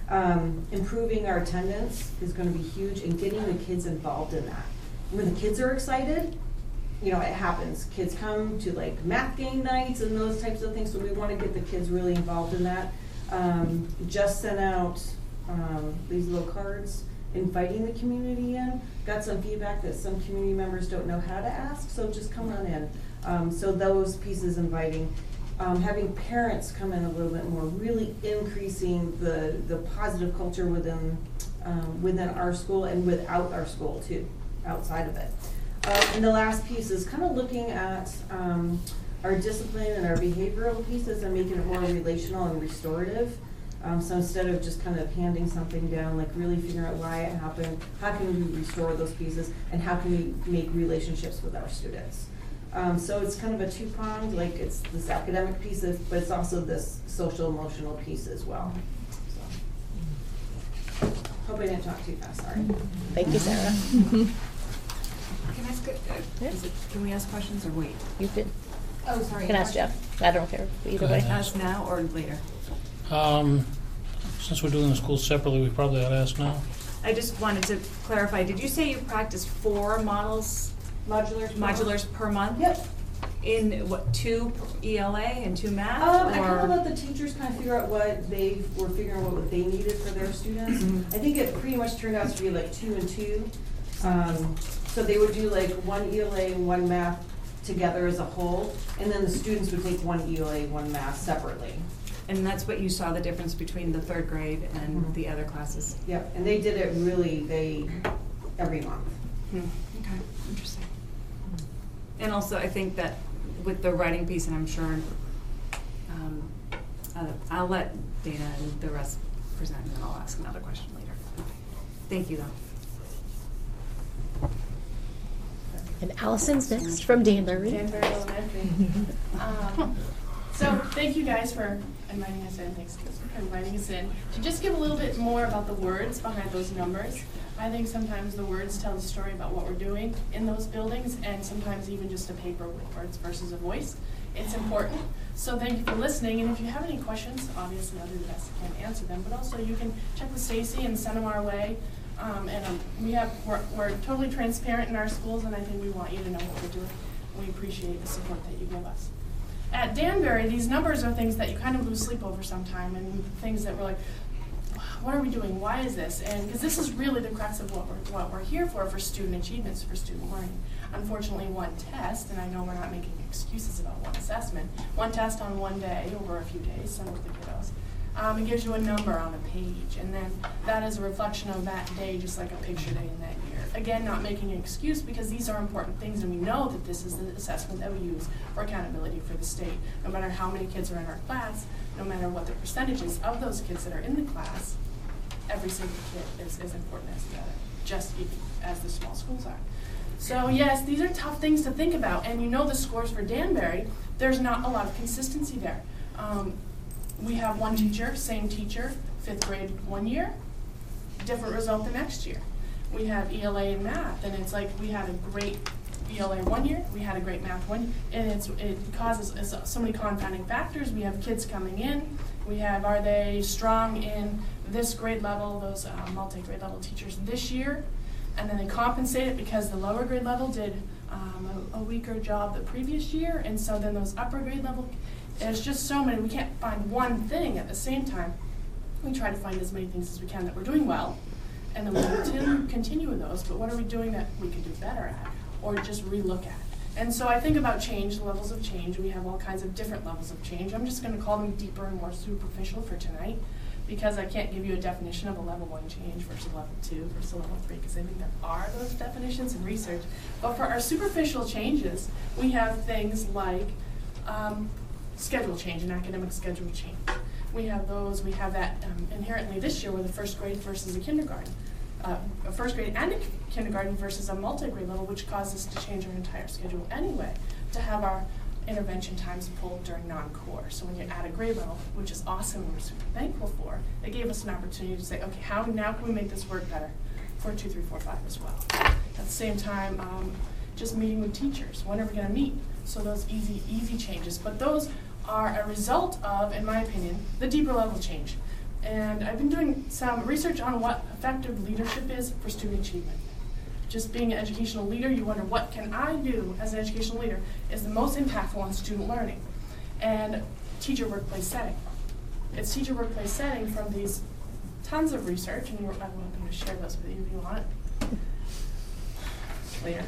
Um, improving our attendance is going to be huge, and getting the kids involved in that. When the kids are excited, you know, it happens. Kids come to like math game nights and those types of things, so we want to get the kids really involved in that. Um, just sent out um, these little cards inviting the community in. Got some feedback that some community members don't know how to ask, so just come on in. Um, so those pieces inviting. Um, having parents come in a little bit more, really increasing the, the positive culture within, um, within our school and without our school too, outside of it. Uh, and the last piece is kind of looking at um, our discipline and our behavioral pieces and making it more relational and restorative. Um, so instead of just kind of handing something down, like really figuring out why it happened, how can we restore those pieces, and how can we make relationships with our students. Um, so it's kind of a two-pronged, like it's this academic piece, of, but it's also this social emotional piece as well. So, hope I didn't talk too fast, sorry. Thank you, Sarah. Can I ask, uh, is it, can we ask questions or wait? You can. Oh, sorry. You can ask Jeff. I don't care either way. Ask now or later? Um, since we're doing the schools separately, we probably ought to ask now. I just wanted to clarify, did you say you practiced four models? Modulars. Modulars per month? Yep. In what, two E L A and two math? Um, I or? kind of let the teachers kind of figure out what they were figuring out what they needed for their students. Mm-hmm. I think it pretty much turned out to be like two and two. Um, so they would do like one E L A and one math together as a whole, and then the students would take one E L A, one math separately. And that's what you saw the difference between the third grade and mm-hmm. the other classes? Yep, and they did it really, they, every month. Hmm. Okay, interesting. And also, I think that with the writing piece, and I'm sure um, uh, I'll let Dana and the rest present, and then I'll ask another question later. Okay. Thank you, though. And Allison's next from Danbury. Danbury Elementary. um, so thank you guys for inviting us in. Thanks for inviting us in. To just give a little bit more about the words behind those numbers. I think sometimes the words tell the story about what we're doing in those buildings, and sometimes even just a paper with words versus a voice. It's important. So thank you for listening, and if you have any questions, obviously I'll do the best I can to answer them, but also you can check with Stacy and send them our way. Um, and um, we have, we're, we're totally transparent in our schools, and I think we want you to know what we're doing. We appreciate the support that you give us. At Danbury, these numbers are things that you kind of lose sleep over sometime, and things that we're like, what are we doing? Why is this? And because this is really the crux of what we're, what we're here for, for student achievements, for student learning. Unfortunately, one test, and I know we're not making excuses about one assessment, one test on one day over a few days, some of the kiddos, um, it gives you a number on a page, and then that is a reflection of that day, just like a picture day in that year. Again, not making an excuse, because these are important things, and we know that this is the assessment that we use for accountability for the state. No matter how many kids are in our class, no matter what the percentages of those kids that are in the class, every single kid is as important as the other, just as the small schools are. So yes, these are tough things to think about, and you know the scores for Danbury, there's not a lot of consistency there. Um, we have one teacher, same teacher, fifth grade one year, different result the next year. We have E L A and math, and it's like we had a great E L A one year, we had a great math one, and it's, it causes it's so many confounding factors. We have kids coming in, we have, are they strong in this grade level, those uh, multi-grade level teachers this year, and then they compensate it because the lower grade level did um, a, a weaker job the previous year, and so then those upper grade level, there's just so many, we can't find one thing at the same time. We try to find as many things as we can that we're doing well, and then we continue, continue with those, but what are we doing that we could do better at, or just relook at? And so I think about change, levels of change. We have all kinds of different levels of change. I'm just gonna call them deeper and more superficial for tonight, because I can't give you a definition of a level one change versus level two versus a level three, because I think there are those definitions in research. But for our superficial changes, we have things like um, schedule change and academic schedule change. We have those, we have that um, inherently this year with a first grade versus a kindergarten. Uh, a first grade and a kindergarten versus a multi-grade level, which causes us to change our entire schedule anyway, to have our intervention times pulled during non-core. So when you add a grade level, which is awesome and we're super thankful for, it gave us an opportunity to say, okay, how now can we make this work better for two, three, four, five as well? At the same time, um, just meeting with teachers. When are we gonna meet? So those easy, easy changes. But those are a result of, in my opinion, the deeper level change. And I've been doing some research on what effective leadership is for student achievement. Just being an educational leader, you wonder, what can I do as an educational leader is the most impactful on student learning? And teacher workplace setting. It's teacher workplace setting from these tons of research, and I'm welcome to share those with you if you want. Later.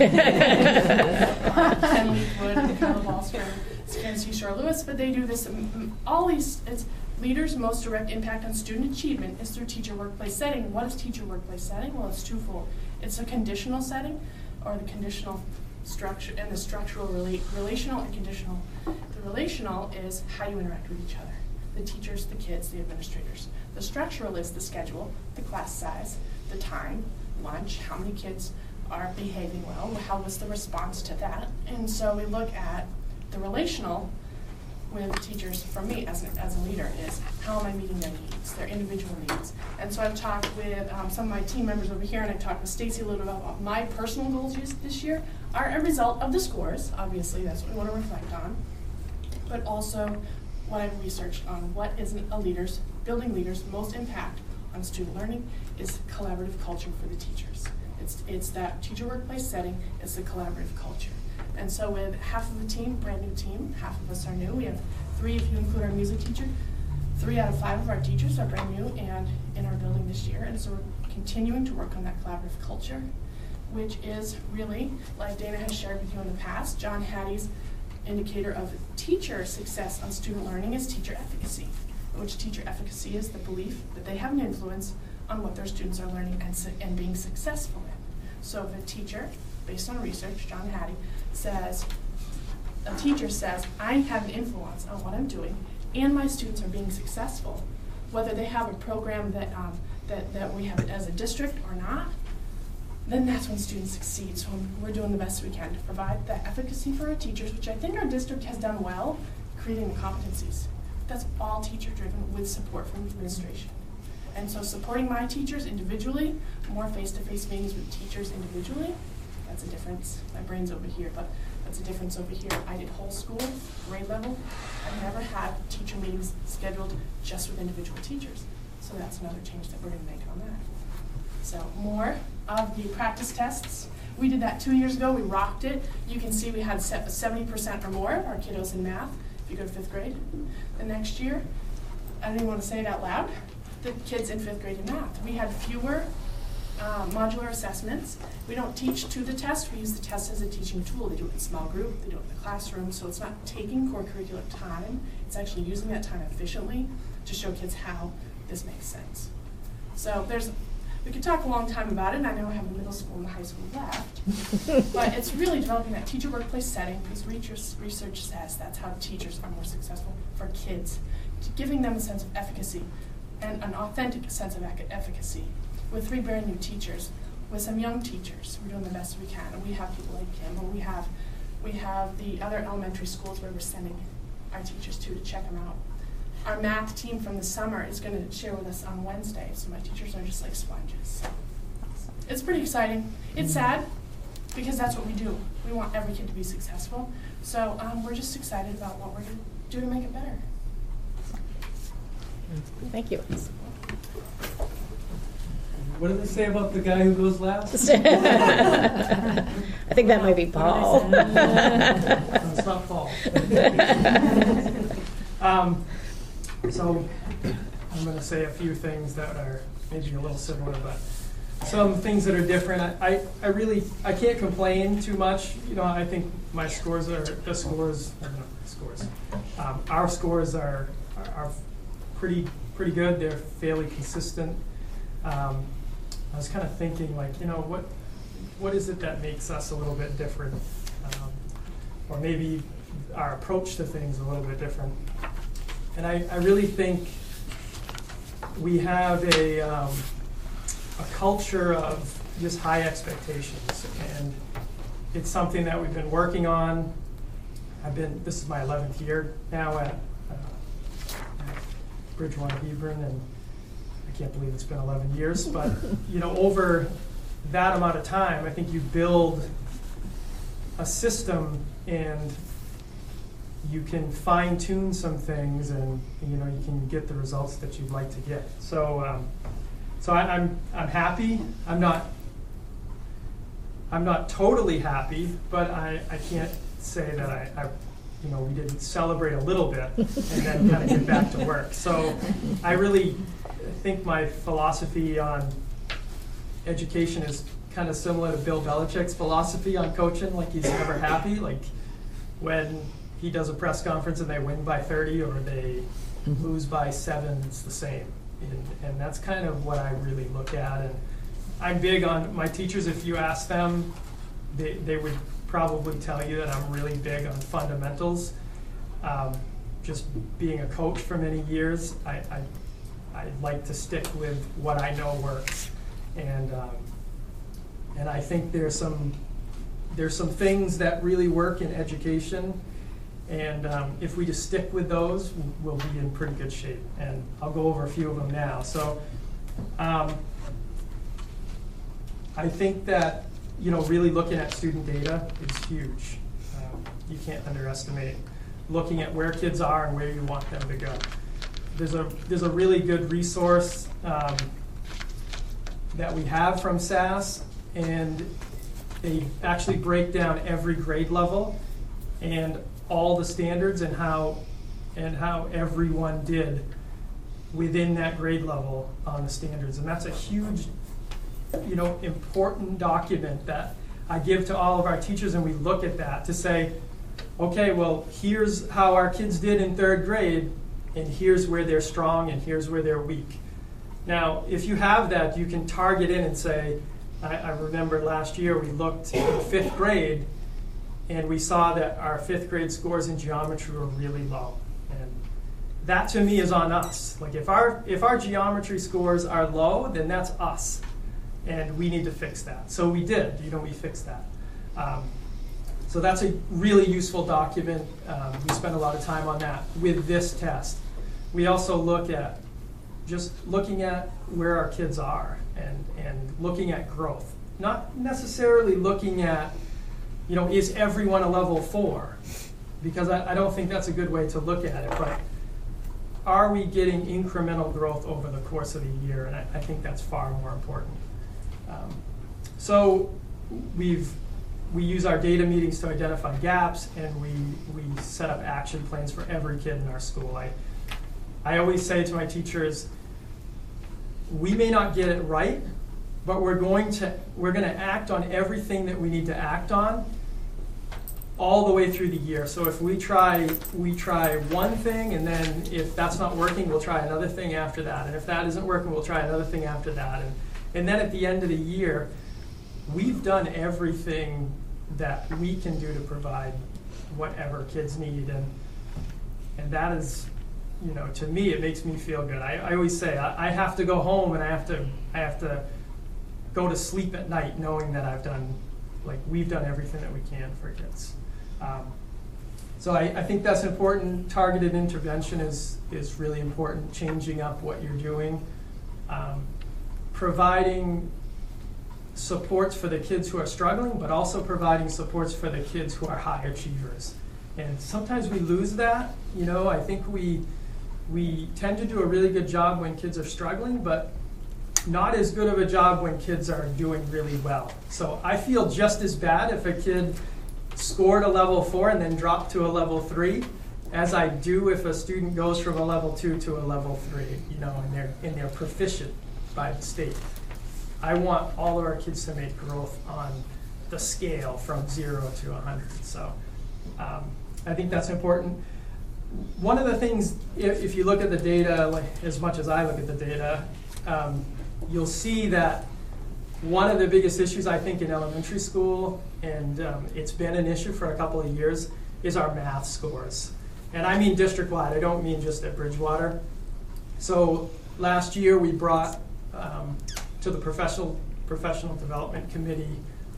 Ken Leafwood and Carla Wallstrom, Ken Seashore Lewis, but they do this, all these, it's leaders' most direct impact on student achievement is through teacher workplace setting. What is teacher workplace setting? Well, it's twofold. It's a conditional setting, or the conditional structure, and the structural, rela relational and conditional. The relational is how you interact with each other. The teachers, the kids, the administrators. The structural is the schedule, the class size, the time, lunch, how many kids are behaving well, how was the response to that. And so we look at the relational with teachers, for me as, a, as a leader, is how am I meeting their needs, their individual needs. And so I've talked with um, some of my team members over here, and I've talked with Stacy a little bit about my personal goals this year are a result of the scores. Obviously, that's what we want to reflect on. But also what I've researched on what is a leader's, building leaders' most impact on student learning is collaborative culture for the teachers. It's, it's that teacher workplace setting, it's the collaborative culture. And so with half of the team, brand new team, half of us are new. We have three, if you include our music teacher, three out of five of our teachers are brand new and in our building this year. And so we're continuing to work on that collaborative culture, which is really, like Dana has shared with you in the past, John Hattie's indicator of teacher success on student learning is teacher efficacy, which teacher efficacy is the belief that they have an influence on what their students are learning and, and being successful in. So if a teacher, based on research, John Hattie, says, a teacher says, I have an influence on what I'm doing, and my students are being successful, whether they have a program that, um, that, that we have as a district or not, then that's when students succeed. So we're doing the best we can to provide that efficacy for our teachers, which I think our district has done well, creating the competencies. That's all teacher-driven with support from administration. And so supporting my teachers individually, more face-to-face meetings with teachers individually, that's a difference. My brain's over here, but that's a difference over here. I did whole school, grade level. I've never had teacher meetings scheduled just with individual teachers. So that's another change that we're going to make on that. So more of the practice tests. We did that two years ago. We rocked it. You can see we had seventy percent or more of our kiddos in math if you go to fifth grade. The next year, I don't even want to say it out loud, the kids in fifth grade in math. We had fewer uh, modular assessments. We don't teach to the test. We use the test as a teaching tool. They do it in small group. They do it in the classroom. So it's not taking core curricular time. It's actually using that time efficiently to show kids how this makes sense. So there's, we could talk a long time about it, and I know I have a middle school and a high school left, but it's really developing that teacher workplace setting, because research says that's how teachers are more successful for kids, giving them a sense of efficacy and an authentic sense of efficacy. With three brand new teachers, with some young teachers, we're doing the best we can, and we have people like Kim, and we have, we have the other elementary schools where we're sending our teachers to to check them out. Our math team from the summer is going to share with us on Wednesday, so my teachers are just like sponges. It's pretty exciting. It's sad, because that's what we do. We want every kid to be successful. So um, we're just excited about what we're going to do to make it better. Thank you. What did they say about the guy who goes last? I think that might be Paul. No, it's not Paul. um, so I'm going to say a few things that are maybe a little similar, but some things that are different. I, I, I really, I can't complain too much. You know, I think my scores are, the scores, I don't know, scores. Um, our scores are, are, are pretty, pretty good. They're fairly consistent. Um, I was kind of thinking, like, you know, what, what is it that makes us a little bit different? Um, or maybe our approach to things a little bit different. And I, I really think we have a, um, a culture of just high expectations. And it's something that we've been working on. I've been, this is my eleventh year now at, uh, at Bridgewater Hebron, and I can't believe it's been eleven years, but you know, over that amount of time, I think you build a system and you can fine tune some things, and you know, you can get the results that you'd like to get. So, um, so I, I'm I'm happy. I'm not I'm not totally happy, but I, I can't say that I, I you know, we didn't celebrate a little bit and then kind of get back to work. So I really think my philosophy on education is kind of similar to Bill Belichick's philosophy on coaching. Like, he's never happy. Like, when he does a press conference and they win by thirty or they lose by seven, it's the same. And, and that's kind of what I really look at. And I'm big on my teachers. If you ask them, they, they would probably tell you that I'm really big on fundamentals. Um, just being a coach for many years, I, I I like to stick with what I know works, and um, and I think there's some there's some things that really work in education, and um, if we just stick with those, we'll be in pretty good shape. And I'll go over a few of them now. So um, I think that, you know, really looking at student data is huge. Um, you can't underestimate looking at where kids are and where you want them to go. There's a there's a really good resource um, that we have from S A S, and they actually break down every grade level and all the standards and how and how everyone did within that grade level on the standards. And that's a huge, you know, important document that I give to all of our teachers, and we look at that to say, okay, well, here's how our kids did in third grade, and here's where they're strong, and here's where they're weak. Now, if you have that, you can target in and say, I, I remember last year we looked in fifth grade, and we saw that our fifth grade scores in geometry were really low. And that, to me, is on us. Like, if our, if our geometry scores are low, then that's us, and we need to fix that. So we did, you know, we fixed that. Um, so that's a really useful document. Um, we spend a lot of time on that with this test. We also look at just looking at where our kids are and, and looking at growth. Not necessarily looking at, you know, is everyone a level four? Because I, I don't think that's a good way to look at it, but are we getting incremental growth over the course of the year? And I, I think that's far more important. Um, so we've we use our data meetings to identify gaps, and we we set up action plans for every kid in our school. I I always say to my teachers, we may not get it right, but we're going to we're going to act on everything that we need to act on all the way through the year. So if we try we try one thing, and then if that's not working, we'll try another thing after that. And if that isn't working, we'll try another thing after that. And and then at the end of the year, we've done everything that we can do to provide whatever kids need, and and that is, you know, to me, it makes me feel good. I, I always say I, I have to go home and I have to I have to go to sleep at night knowing that I've done, like, we've done everything that we can for kids. Um, so I, I think that's important. Targeted intervention is is really important. Changing up what you're doing, um, providing supports for the kids who are struggling, but also providing supports for the kids who are high achievers. And sometimes we lose that. You know, I think we we tend to do a really good job when kids are struggling, but not as good of a job when kids are doing really well. So I feel just as bad if a kid scored a level four and then dropped to a level three as I do if a student goes from a level two to a level three, you know, and they're, and they're proficient by the state. I want all of our kids to make growth on the scale from zero to one hundred. So um, I think that's important. One of the things, if, if you look at the data, like as much as I look at the data, um, you'll see that one of the biggest issues, I think, in elementary school, and um, it's been an issue for a couple of years, is our math scores. And I mean district-wide, I don't mean just at Bridgewater. So last year we brought um, to the professional, professional development committee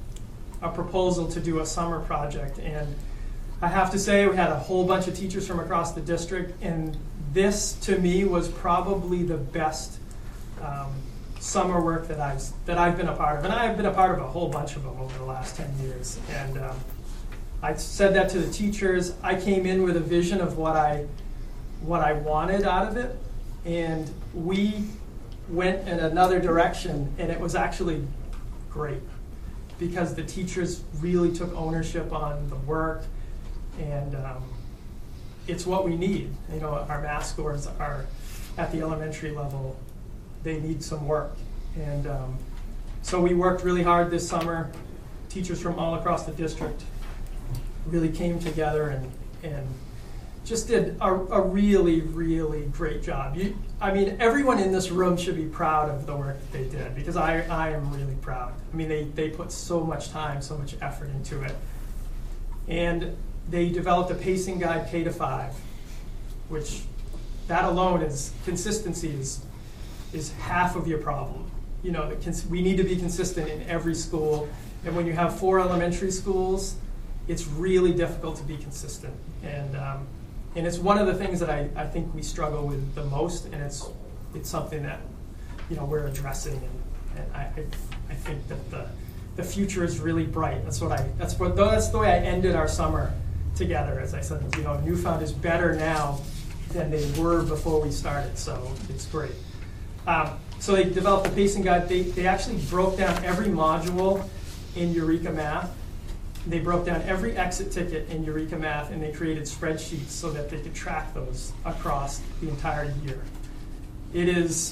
a proposal to do a summer project. And I have to say we had a whole bunch of teachers from across the district, and this to me was probably the best um, summer work that I've, that I've been a part of. And I've been a part of a whole bunch of them over the last ten years. And um, I said that to the teachers. I came in with a vision of what I, what I wanted out of it, and we went in another direction, and it was actually great because the teachers really took ownership on the work, and um, it's what we need. You know, our math scores are at the elementary level, they need some work. And um, so we worked really hard this summer. Teachers from all across the district really came together and, and just did a, a really, really great job. You, I mean, everyone in this room should be proud of the work that they did, because I, I am really proud. I mean, they, they put so much time, so much effort into it. And they developed a pacing guide K to five, which that alone is, consistency is, is half of your problem. You know, the, we need to be consistent in every school. And when you have four elementary schools, it's really difficult to be consistent. And um, and it's one of the things that I, I think we struggle with the most, and it's it's something that, you know, we're addressing, and, and I, I I think that the the future is really bright. That's what I that's what that's the way I ended our summer together. As I said, you know, Newfound is better now than they were before we started, so it's great. Um, so they developed the pacing guide. They they actually broke down every module in Eureka Math. They broke down every exit ticket in Eureka Math, and they created spreadsheets so that they could track those across the entire year. It is,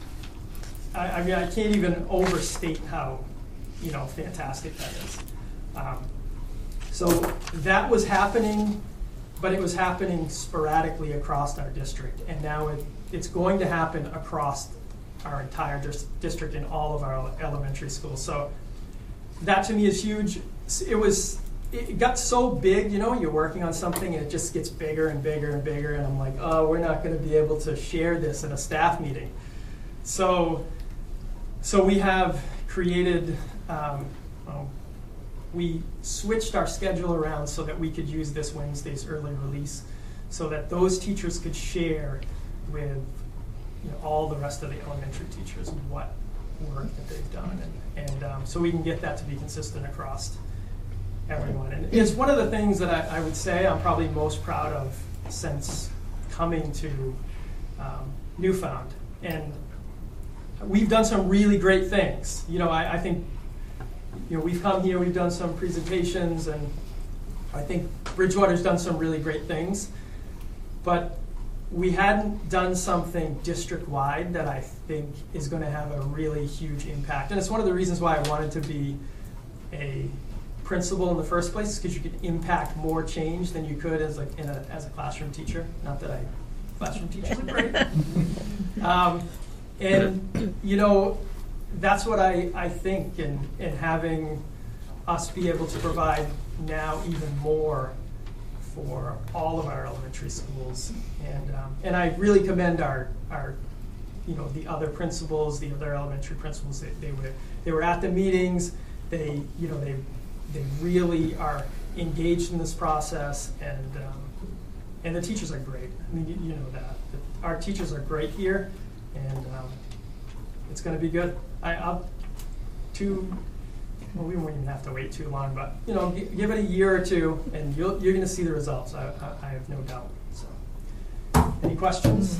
I, I mean, I can't even overstate how, you know, fantastic that is. Um, so that was happening, but it was happening sporadically across our district, and now it, it's going to happen across our entire dis district in all of our elementary schools. So that to me is huge. It was, it got so big, you know, you're working on something and it just gets bigger and bigger and bigger, and I'm like, oh, we're not going to be able to share this in a staff meeting. So, so we have created, um, well, we switched our schedule around so that we could use this Wednesday's early release, so that those teachers could share with, you know, all the rest of the elementary teachers what work that they've done, and, and um, so we can get that to be consistent across everyone. And it's one of the things that I, I would say I'm probably most proud of since coming to um, Newfound. And we've done some really great things. You know, I, I think, you know, we've come here, we've done some presentations, and I think Bridgewater's done some really great things. But we hadn't done something district-wide that I think is going to have a really huge impact. And it's one of the reasons why I wanted to be a principal in the first place, because you could impact more change than you could as like in a as a classroom teacher. Not that I classroom teachers are great. um, and you know, that's what I, I think, in, in having us be able to provide now even more for all of our elementary schools. And um, and I really commend our our you know the other principals, the other elementary principals. They, they were they were at the meetings. They you know they they really are engaged in this process, and um, and the teachers are great. I mean, you, you know that the, our teachers are great here, and um, it's going to be good. I, I'll two. Well, we won't even have to wait too long, but you know, g give it a year or two, and you'll, you're going to see the results. I, I, I have no doubt. So, any questions?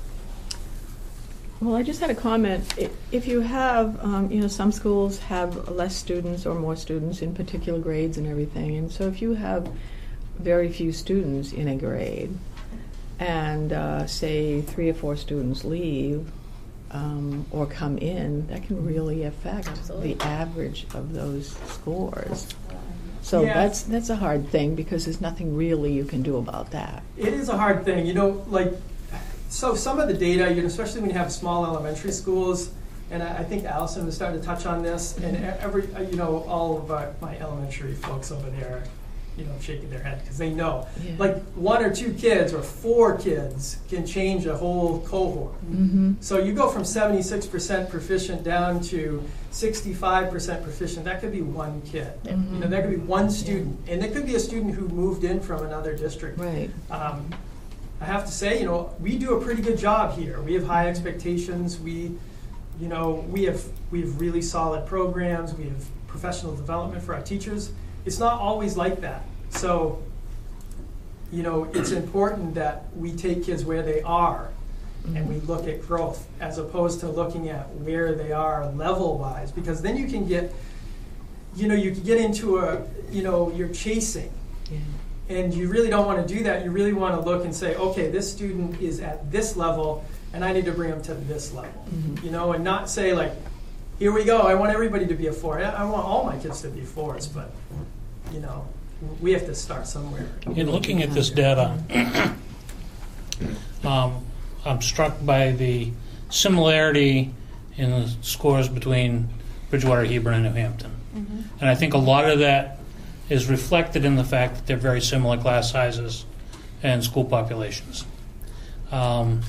Well, I just had a comment. I- If you have, um, you know, some schools have less students or more students in particular grades and everything, and so if you have very few students in a grade, and uh, say three or four students leave, Um, or come in, that can really affect Absolutely. the average of those scores. So Yeah. that's that's a hard thing, because there's nothing really you can do about that. It is a hard thing, you know. Like, so some of the data, you know, especially when you have small elementary schools, and I, I think Allison was starting to touch on this, and e- every, uh, you know, all of our, my elementary folks over there, you know, shaking their head because they know, Yeah. like one or two kids or four kids can change a whole cohort. Mm-hmm. So you go from seventy-six percent proficient down to sixty-five percent proficient. That could be one kid. Mhm. You know, that could be one student, and it could be a student who moved in from another district. Right. Um, I have to say, you know, we do a pretty good job here. We have high expectations. We, you know, we have we have really solid programs. We have professional development for our teachers. It's not always like that. So, you know, it's important that we take kids where they are, and we look at growth as opposed to looking at where they are level-wise, because then you can get, you know, you can get into a, you know, you're chasing. Yeah. And you really don't want to do that. You really want to look and say, okay, this student is at this level, and I need to bring them to this level. Mhm. You know, and not say like, here we go, I want everybody to be a four. I I want all my kids to be fours, but, you know, we have to start somewhere. In looking at this data, um, I'm struck by the similarity in the scores between Bridgewater, Hebron, and New Hampton. Mm-hmm. And I think a lot of that is reflected in the fact that they're very similar class sizes and school populations. Um,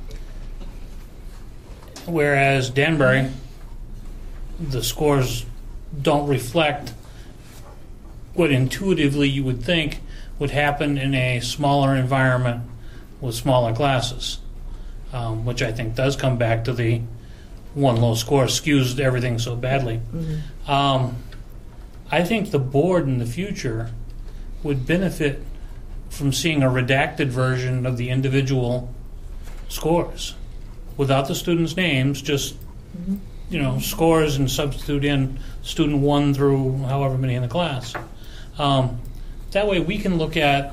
whereas Danbury, the scores don't reflect what intuitively you would think would happen in a smaller environment with smaller classes, um, which I think does come back to the one low score skews everything so badly. Mm-hmm. Um, I think the board in the future would benefit from seeing a redacted version of the individual scores without the students' names, just Mm-hmm. you know, scores and substitute in student one through however many in the class. Um, that way we can look at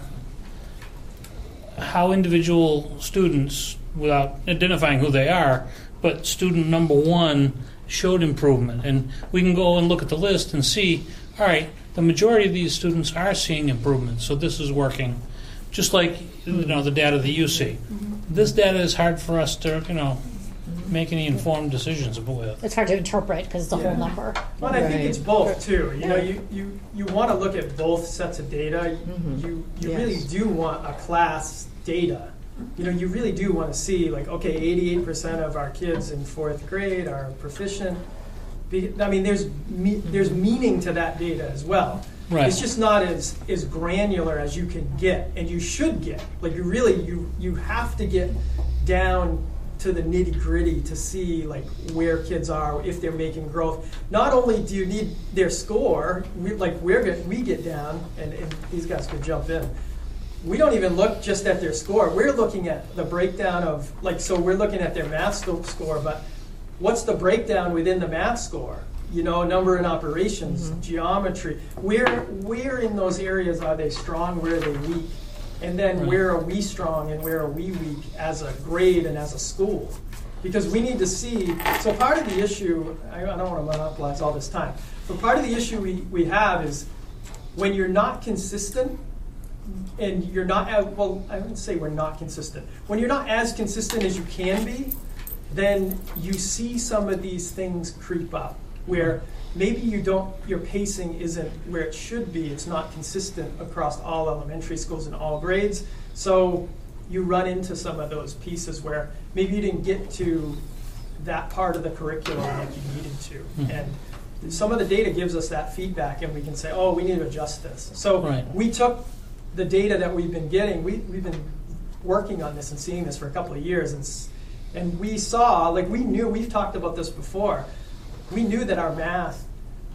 how individual students, without identifying who they are, but student number one showed improvement. And we can go and look at the list and see, all right, the majority of these students are seeing improvement, so this is working. Just like, you know, the data that you see. This data is hard for us to, you know, make any informed decisions with. It's hard to interpret because it's a Yeah. whole number. But I think Right. it's both too. You know, you, you, you want to look at both sets of data. Mhm. You you Yes. really do want a class data. You know, you really do want to see like, okay, eighty-eight percent of our kids in fourth grade are proficient. Be, I mean, there's me, there's meaning to that data as well. Right. It's just not as, as granular as you can get, and you should get. Like you really you you have to get down to the nitty gritty to see like where kids are, if they're making growth. Not only do you need their score, we, like we're get, we get down, and, and these guys could jump in. We don't even look just at their score. We're looking at the breakdown of like, so we're looking at their math score, but what's the breakdown within the math score? You know, number in operations, mm-hmm. geometry. Where, where in those areas are they strong, where are they weak? And then right. where are we strong and where are we weak as a grade and as a school? Because we need to see, so part of the issue, I don't want to monopolize all this time, but part of the issue we, we have is when you're not consistent, and you're not, as, well, I wouldn't say we're not consistent. When you're not as consistent as you can be, then you see some of these things creep up, where maybe you don't, your pacing isn't where it should be. It's not consistent across all elementary schools and all grades. So you run into some of those pieces where maybe you didn't get to that part of the curriculum like you needed to. Mm-hmm. And some of the data gives us that feedback, and we can say, oh, we need to adjust this. So right. we took the data that we've been getting, we, we've been working on this and seeing this for a couple of years, and, and we saw, like we knew, we've talked about this before, we knew that our math,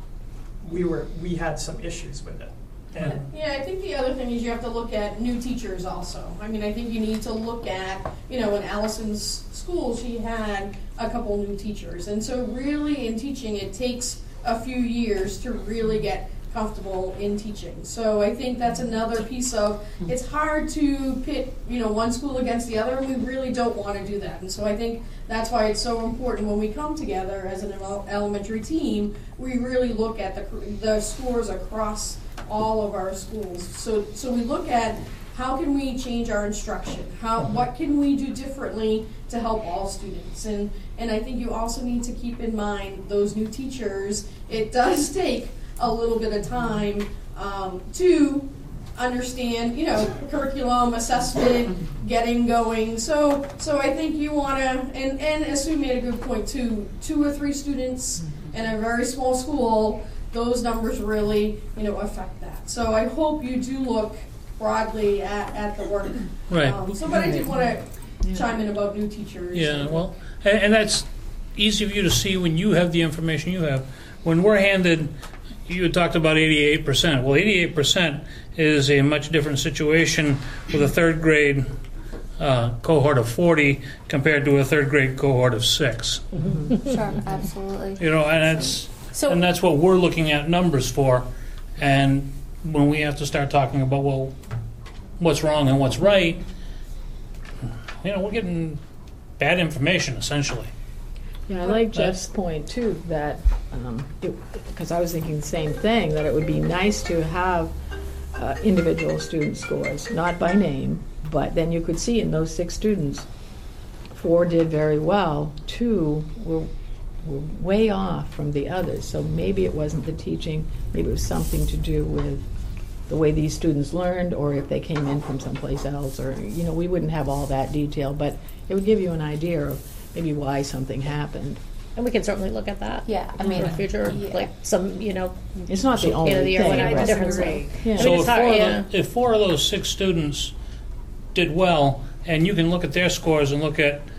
we were we had some issues with it. And yeah, I think the other thing is you have to look at new teachers also. I mean, I think you need to look at, you know, in Allison's school, she had a couple new teachers. And so really in teaching, it takes a few years to really get comfortable in teaching. So I think that's another piece of, it's hard to pit, you know, one school against the other, and we really don't want to do that. And so I think that's why it's so important when we come together as an elementary team, we really look at the, the scores across all of our schools. So so we look at how can we change our instruction? How what can we do differently to help all students? And and I think you also need to keep in mind those new teachers, it does take a little bit of time um, to understand, you know, curriculum, assessment, getting going. So so I think you want to, and, and as Sue made a good point too, two or three students in a very small school, those numbers really, you know, affect that. So I hope you do look broadly at, at the work. Right. Um, so but I did want to yeah. chime in about new teachers. Yeah, well, and, and that's easy for you to see when you have the information you have. When we're handed, you had talked about eighty-eight percent. Well, eighty-eight percent is a much different situation with a third grade uh, cohort of forty compared to a third grade cohort of six. Mm-hmm. Sure, absolutely. You know, and it's so, and that's what we're looking at numbers for. And when we have to start talking about, well, what's wrong and what's right, you know, we're getting bad information essentially. Yeah, I like Jeff's point too, that because um, I was thinking the same thing, that it would be nice to have uh, individual student scores, not by name, but then you could see in those six students, four did very well, two were, were way off from the others. So maybe it wasn't the teaching, maybe it was something to do with the way these students learned, or if they came in from someplace else, or, you know, we wouldn't have all that detail, but it would give you an idea of maybe why something happened. And we can certainly look at that. Yeah, I mean, in the future, yeah. like some, you know, it's not the only end of the year, thing. whatever, Right. different stuff. Yeah. So I mean, if, hard, four yeah. of the, if four of those six students did well, and you can look at their scores and look at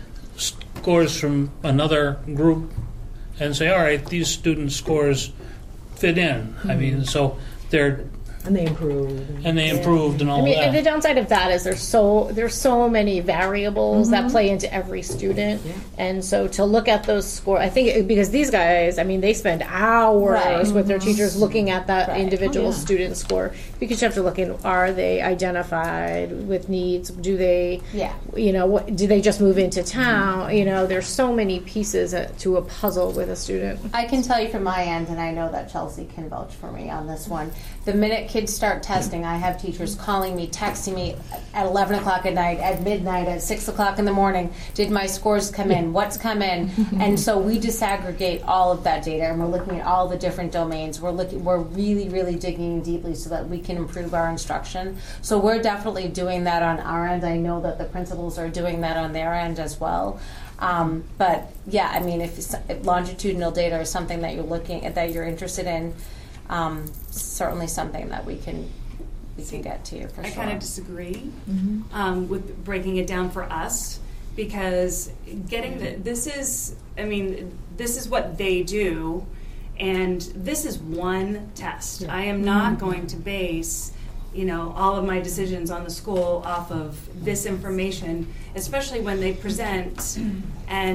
scores from another group and say, all right, these students' scores fit in. Mm-hmm. I mean, so they're and they improved, and they improved, yeah. and all I mean, that. the downside of that is there's so there's so many variables mm-hmm. that play into every student, yeah. and so to look at those scores, I think it, because these guys, I mean, they spend hours right. with their teachers looking at that right. individual oh, yeah. student score, because you have to look in: are they identified with needs? Do they, yeah. you know, what, do they just move into town? Mm-hmm. You know, there's so many pieces to a puzzle with a student. I can tell you from my end, and I know that Chelsea can vouch for me on this one. The minute kids start testing, I have teachers calling me, texting me at eleven o'clock at night, at midnight, at six o'clock in the morning. Did my scores come in? What's come in? And so we disaggregate all of that data, and we're looking at all the different domains. We're looking, we're really, really digging deeply so that we can improve our instruction. So we're definitely doing that on our end. I know that the principals are doing that on their end as well. Um, but yeah, I mean, if, if longitudinal data is something that you're looking at, that you're interested in, um, certainly something that we can we can get to you for I sure. I kind of disagree mm-hmm. um, with breaking it down for us, because getting the, this is, I mean, this is what they do, and this is one test. Yeah. I am not mm-hmm. going to base, you know, all of my decisions on the school off of this information, especially when they present and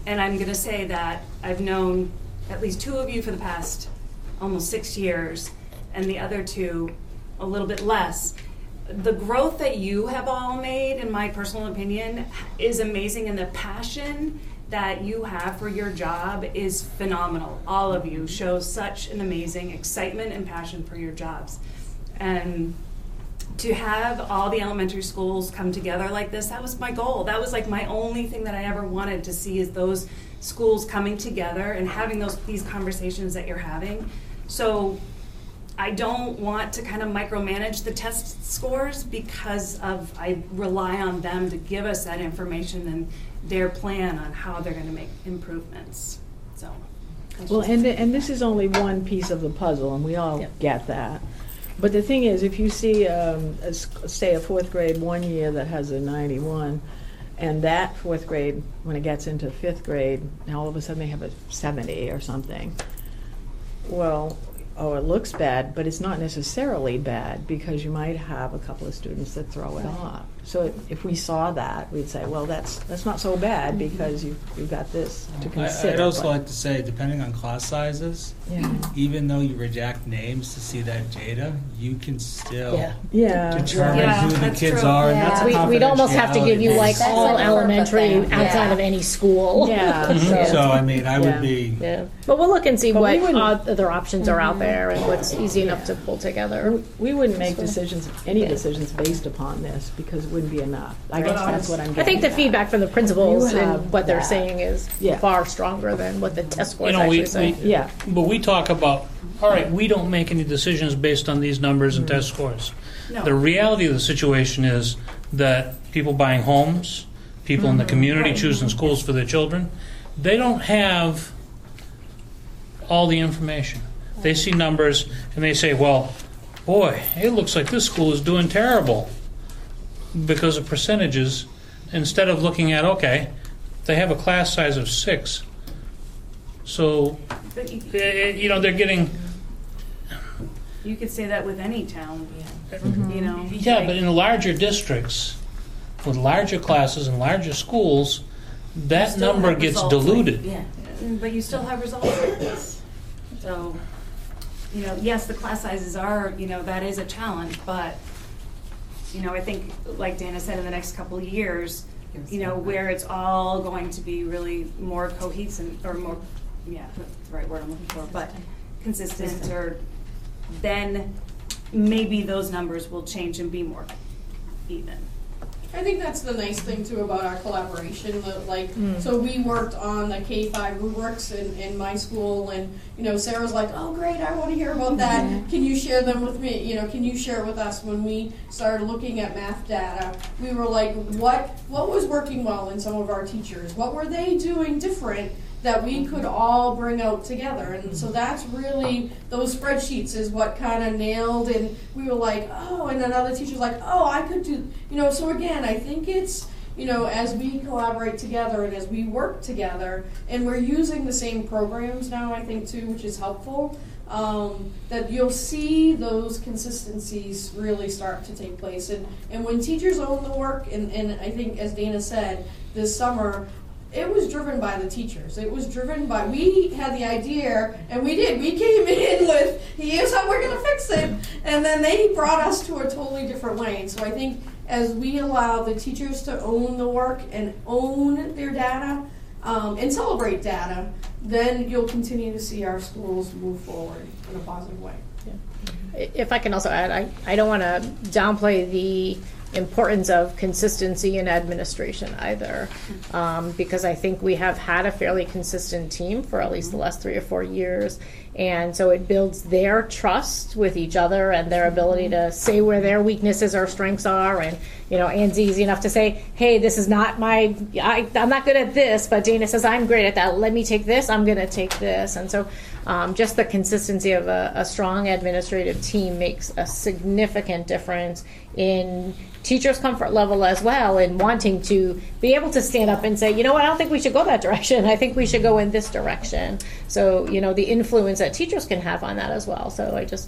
and I'm going to say that I've known at least two of you for the past almost six years, and the other two a little bit less. The growth that you have all made, in my personal opinion, is amazing, and the passion that you have for your job is phenomenal. All of you show such an amazing excitement and passion for your jobs. And to have all the elementary schools come together like this, that was my goal. That was like my only thing that I ever wanted to see, is those schools coming together and having those these conversations that you're having. So I don't want to kind of micromanage the test scores, because of I rely on them to give us that information and their plan on how they're going to make improvements. So, well, and th- and this is only one piece of the puzzle, and we all yep. get that. But the thing is, if you see, um, a, say, a fourth grade one year that has a ninety-one, and that fourth grade, when it gets into fifth grade, now all of a sudden they have a seventy or something. Well, oh, it looks bad, but it's not necessarily bad, because you might have a couple of students that throw it off. So if we saw that, we'd say, well, that's that's not so bad, because you've, you've got this to consider. I, I'd also but, like to say, depending on class sizes, yeah. even though you redact names to see that data, you can still yeah. Yeah. determine yeah, who the kids true. are. Yeah. And that's We, a we'd almost have to give you confidentiality. like That's all like a elementary perfect thing. outside Yeah. of any school. Yeah. So, So- I mean, I Yeah. would be. Yeah, but we'll look and see But what we wouldn't- other options are out there and what's easy enough to pull together. We wouldn't make decisions, any decisions based upon this, because it wouldn't be enough. I guess that's what I'm getting I think the at. feedback from the principals You have and what they're that. saying is Yeah. far stronger than what the test scores You know, we, actually say. we, Yeah. but we talk about, all right, we don't make any decisions based on these numbers and test scores. No. The reality of the situation is that people buying homes, people in the community choosing schools for their children, they don't have all the information. They see numbers and they say, well, boy, it looks like this school is doing terrible because of percentages, instead of looking at, okay, they have a class size of six. So, But you, eh, you know, they're getting, you could say that with any town, Mm-hmm. you know. yeah, but in larger districts, with larger classes and larger schools, that Still number have gets results like- diluted. yeah, but you still have results like this. So, you know, yes, the class sizes are, you know, that is a challenge, but, you know, I think, like Dana said, in the next couple of years, you know, where it's all going to be really more cohesive, or more, yeah, that's the right word I'm looking for, but consistent, or then maybe those numbers will change and be more even. I think that's the nice thing too about our collaboration. That, like, so we worked on the K five rubrics in, in my school, and you know, Sarah's like, "Oh, great! I want to hear about that. Can you share them with me? You know, can you share with us?" When we started looking at math data, we were like, "What what was working well in some of our teachers? What were they doing different that we could all bring out together?" And so that's really, those spreadsheets is what kind of nailed, and we were like, oh, and then other teachers like, oh, I could do, you know, so again, I think it's, you know, as we collaborate together and as we work together, and we're using the same programs now, I think too, which is helpful, um, that you'll see those consistencies really start to take place. And, and when teachers own the work, and, and I think, as Dana said, this summer, it was driven by the teachers. It was driven by, we had the idea, and we did. We came in with, here's how we're going to fix it. And then they brought us to a totally different lane. So I think as we allow the teachers to own the work and own their data, um, and celebrate data, then you'll continue to see our schools move forward in a positive way. If I can also add, I, I don't want to downplay the importance of consistency in administration either, um, because I think we have had a fairly consistent team for at least the last three or four years, and so it builds their trust with each other and their ability to say where their weaknesses or strengths are. And you know, Anne's easy enough to say, hey, this is not my, I, I'm not good at this, but Dana says I'm great at that, let me take this, I'm going to take this. And so um, just the consistency of a, a strong administrative team makes a significant difference in teachers' comfort level as well, in wanting to be able to stand up and say, you know what, I don't think we should go that direction. I think we should go in this direction. So, you know, the influence that teachers can have on that as well. So I just,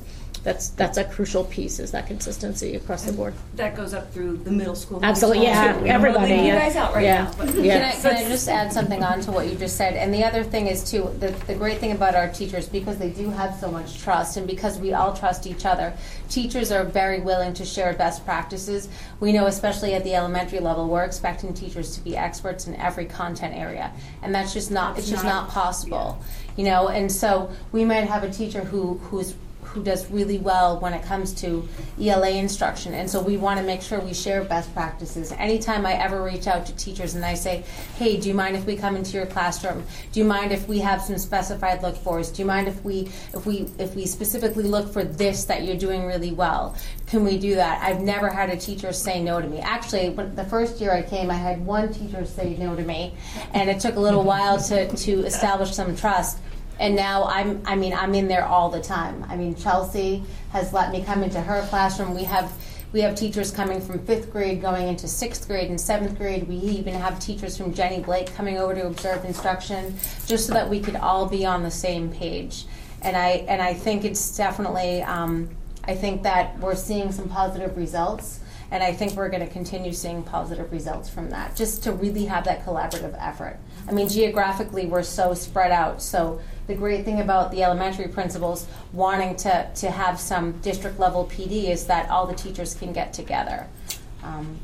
that's that's a crucial piece, is that consistency across the board. That goes up through the middle school. Absolutely, yeah, We don't everybody. wanna leave Yeah. you guys out right yeah. now. But yeah. Can I, can I just add something on to what you just said? And the other thing is, too, the, the great thing about our teachers, because they do have so much trust and because we all trust each other, teachers are very willing to share best practices. We know, especially at the elementary level, we're expecting teachers to be experts in every content area. And that's just not, it's just not possible. You know, and so we might have a teacher who, who's who does really well when it comes to E L A instruction. And so we want to make sure we share best practices. Anytime I ever reach out to teachers and I say, hey, do you mind if we come into your classroom? Do you mind if we have some specified look fors? Do you mind if we if we if we specifically look for this that you're doing really well? Can we do that? I've never had a teacher say no to me. Actually, when the first year I came, I had one teacher say no to me, and it took a little while to, to establish some trust. And now I'm, I mean, I'm in there all the time. I mean, Chelsea has let me come into her classroom. We have, we have teachers coming from fifth grade going into sixth grade and seventh grade. We even have teachers from Jenny Blake coming over to observe instruction, just so that we could all be on the same page. And I, and I think it's definitely, um, I think that we're seeing some positive results. And I think we're going to continue seeing positive results from that, just to really have that collaborative effort. I mean, geographically, we're so spread out. So the great thing about the elementary principals wanting to, to have some district-level P D is that all the teachers can get together. Um,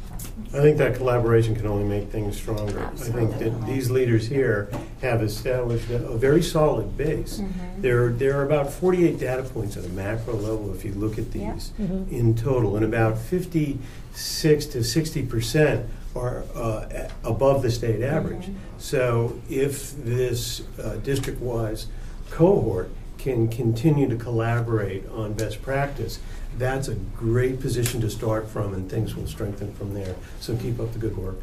I think that collaboration can only make things stronger. Absolutely. I think that these leaders here have established a, a very solid base. Mm-hmm. There, there are about forty-eight data points at a macro level if you look at these Yep. Mm-hmm. in total, and about fifty-six to sixty percent are uh, a- above the state average. Mhm. So if this uh, district-wise cohort can continue to collaborate on best practice, that's a great position to start from, and things will strengthen from there. So keep up the good work.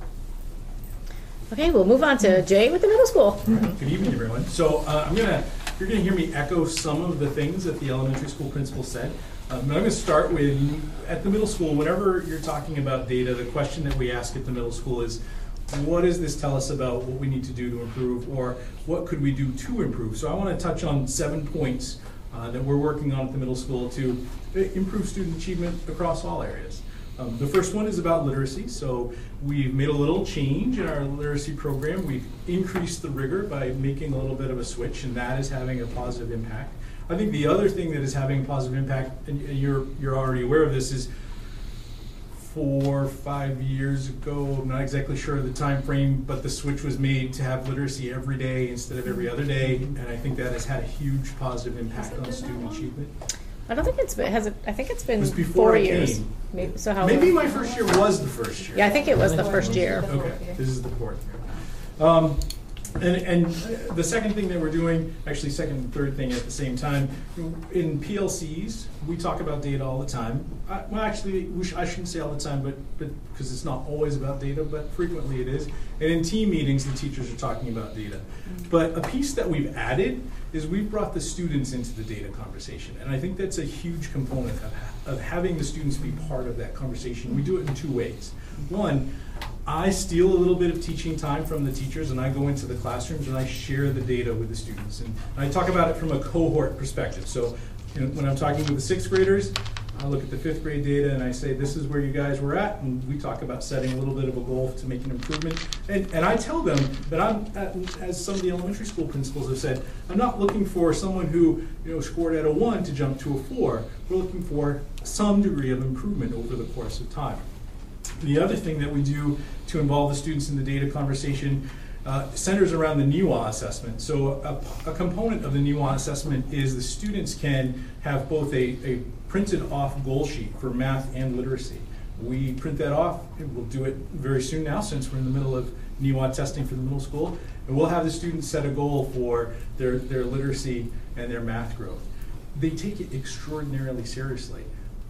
Okay, we'll move on to Jay with the middle school. Good evening, everyone. So uh, I'm gonna, you're gonna hear me echo some of the things that the elementary school principal said. Um, I'm gonna start with, at the middle school, whenever you're talking about data, the question that we ask at the middle school is, what does this tell us about what we need to do to improve, or what could we do to improve? So I wanna touch on seven points uh, that we're working on at the middle school to improve student achievement across all areas. Um, the first one is about literacy. So we've made a little change in our literacy program. We've increased the rigor by making a little bit of a switch, and that is having a positive impact. I think the other thing that is having a positive impact, and you're, you're already aware of this, is four, five years ago, I'm not exactly sure of the time frame, but the switch was made to have literacy every day instead of every other day, and I think that has had a huge positive impact on student achievement. I don't think it's been, has it, I think it's been It was before four I years. came. Maybe, so how Maybe my first year was the first year. Yeah, I think it was the first year. Okay, this is the fourth year. Um, and, and the second thing that we're doing, actually second and third thing at the same time, in P L Cs, we talk about data all the time. I, well, actually, we sh I shouldn't say all the time, but because it's not always about data, but frequently it is. And in team meetings, the teachers are talking about data. But a piece that we've added is we've brought the students into the data conversation. And I think that's a huge component of, ha of having the students be part of that conversation. We do it in two ways. One, I steal a little bit of teaching time from the teachers, and I go into the classrooms and I share the data with the students. And I talk about it from a cohort perspective. So you know, when I'm talking with the sixth graders, I look at the fifth grade data and I say, this is where you guys were at, and we talk about setting a little bit of a goal to make an improvement. And, and I tell them that I'm, as some of the elementary school principals have said, I'm not looking for someone who you know scored at a one to jump to a four. We're looking for some degree of improvement over the course of time. The other thing that we do to involve the students in the data conversation uh, centers around the N E W A assessment. So a, a component of the N E W A assessment is the students can have both a, a printed off goal sheet for math and literacy. We print that off, and we'll do it very soon now since we're in the middle of N E W A testing for the middle school, and we'll have the students set a goal for their, their literacy and their math growth. They take it extraordinarily seriously.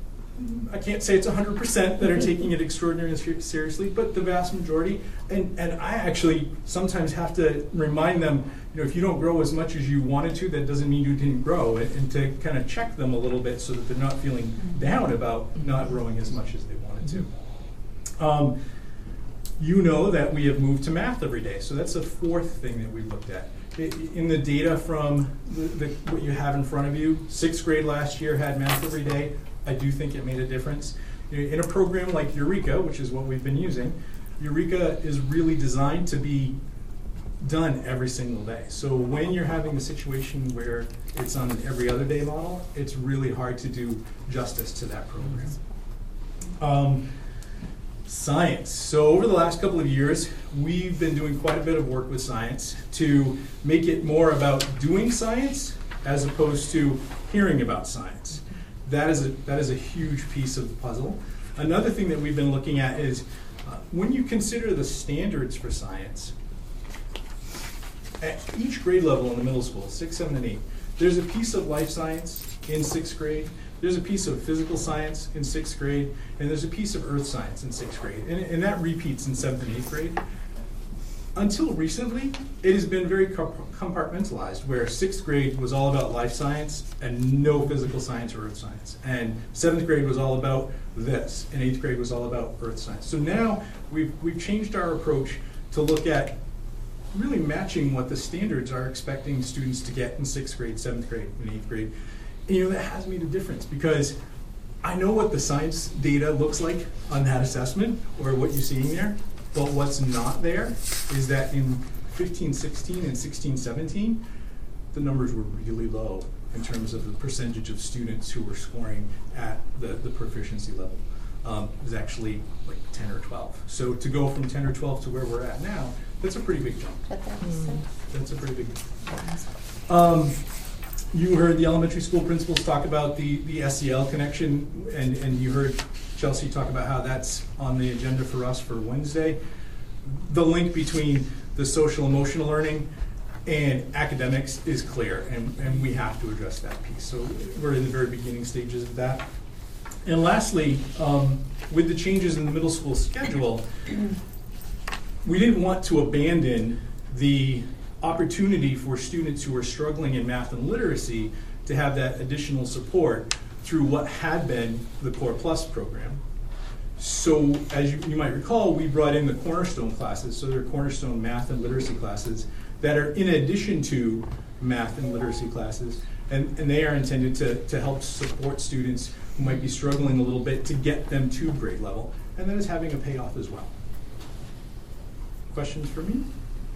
I can't say it's one hundred percent that are taking it extraordinarily seriously, but the vast majority. And, and I actually sometimes have to remind them, you know, if you don't grow as much as you wanted to, that doesn't mean you didn't grow, and, and to kind of check them a little bit so that they're not feeling down about not growing as much as they wanted to. Um, you know that we have moved to math every day, so that's the fourth thing that we looked at. I- In the data from the, the, what you have in front of you, sixth grade last year had math every day. I do think it made a difference. In a program like Eureka, which is what we've been using, Eureka is really designed to be done every single day. So when you're having a situation where it's on an every other day model, it's really hard to do justice to that program. Um, science. So over the last couple of years, we've been doing quite a bit of work with science to make it more about doing science as opposed to hearing about science. That is a, that is a huge piece of the puzzle. Another thing that we've been looking at is uh, when you consider the standards for science, at each grade level in the middle school, six, seven, and eight, there's a piece of life science in sixth grade, there's a piece of physical science in sixth grade, and there's a piece of earth science in sixth grade. And, and that repeats in seventh and eighth grade. Until recently, it has been very compartmentalized, where sixth grade was all about life science and no physical science or earth science. And seventh grade was all about this, and eighth grade was all about earth science. So now we've, we've changed our approach to look at really matching what the standards are expecting students to get in sixth grade, seventh grade, and eighth grade. And you know, that has made a difference, because I know what the science data looks like on that assessment, or what you're seeing there, but what's not there is that in fifteen sixteen and sixteen seventeen, the numbers were really low in terms of the percentage of students who were scoring at the, the proficiency level. Um, it was actually like ten or twelve. So to go from ten or twelve to where we're at now, that's a pretty big jump. Mm. That's a pretty big jump. Um, you heard the elementary school principals talk about the, the S E L connection, and, and you heard Chelsea talk about how that's on the agenda for us for Wednesday. The link between the social emotional learning and academics is clear, and, and we have to address that piece. So we're in the very beginning stages of that. And lastly, um, with the changes in the middle school schedule, we didn't want to abandon the opportunity for students who are struggling in math and literacy to have that additional support through what had been the Core Plus program. So as you, you might recall, we brought in the Cornerstone classes, so they're Cornerstone math and literacy classes that are in addition to math and literacy classes, and, and they are intended to, to help support students who might be struggling a little bit to get them to grade level, and that is having a payoff as well. Questions for me?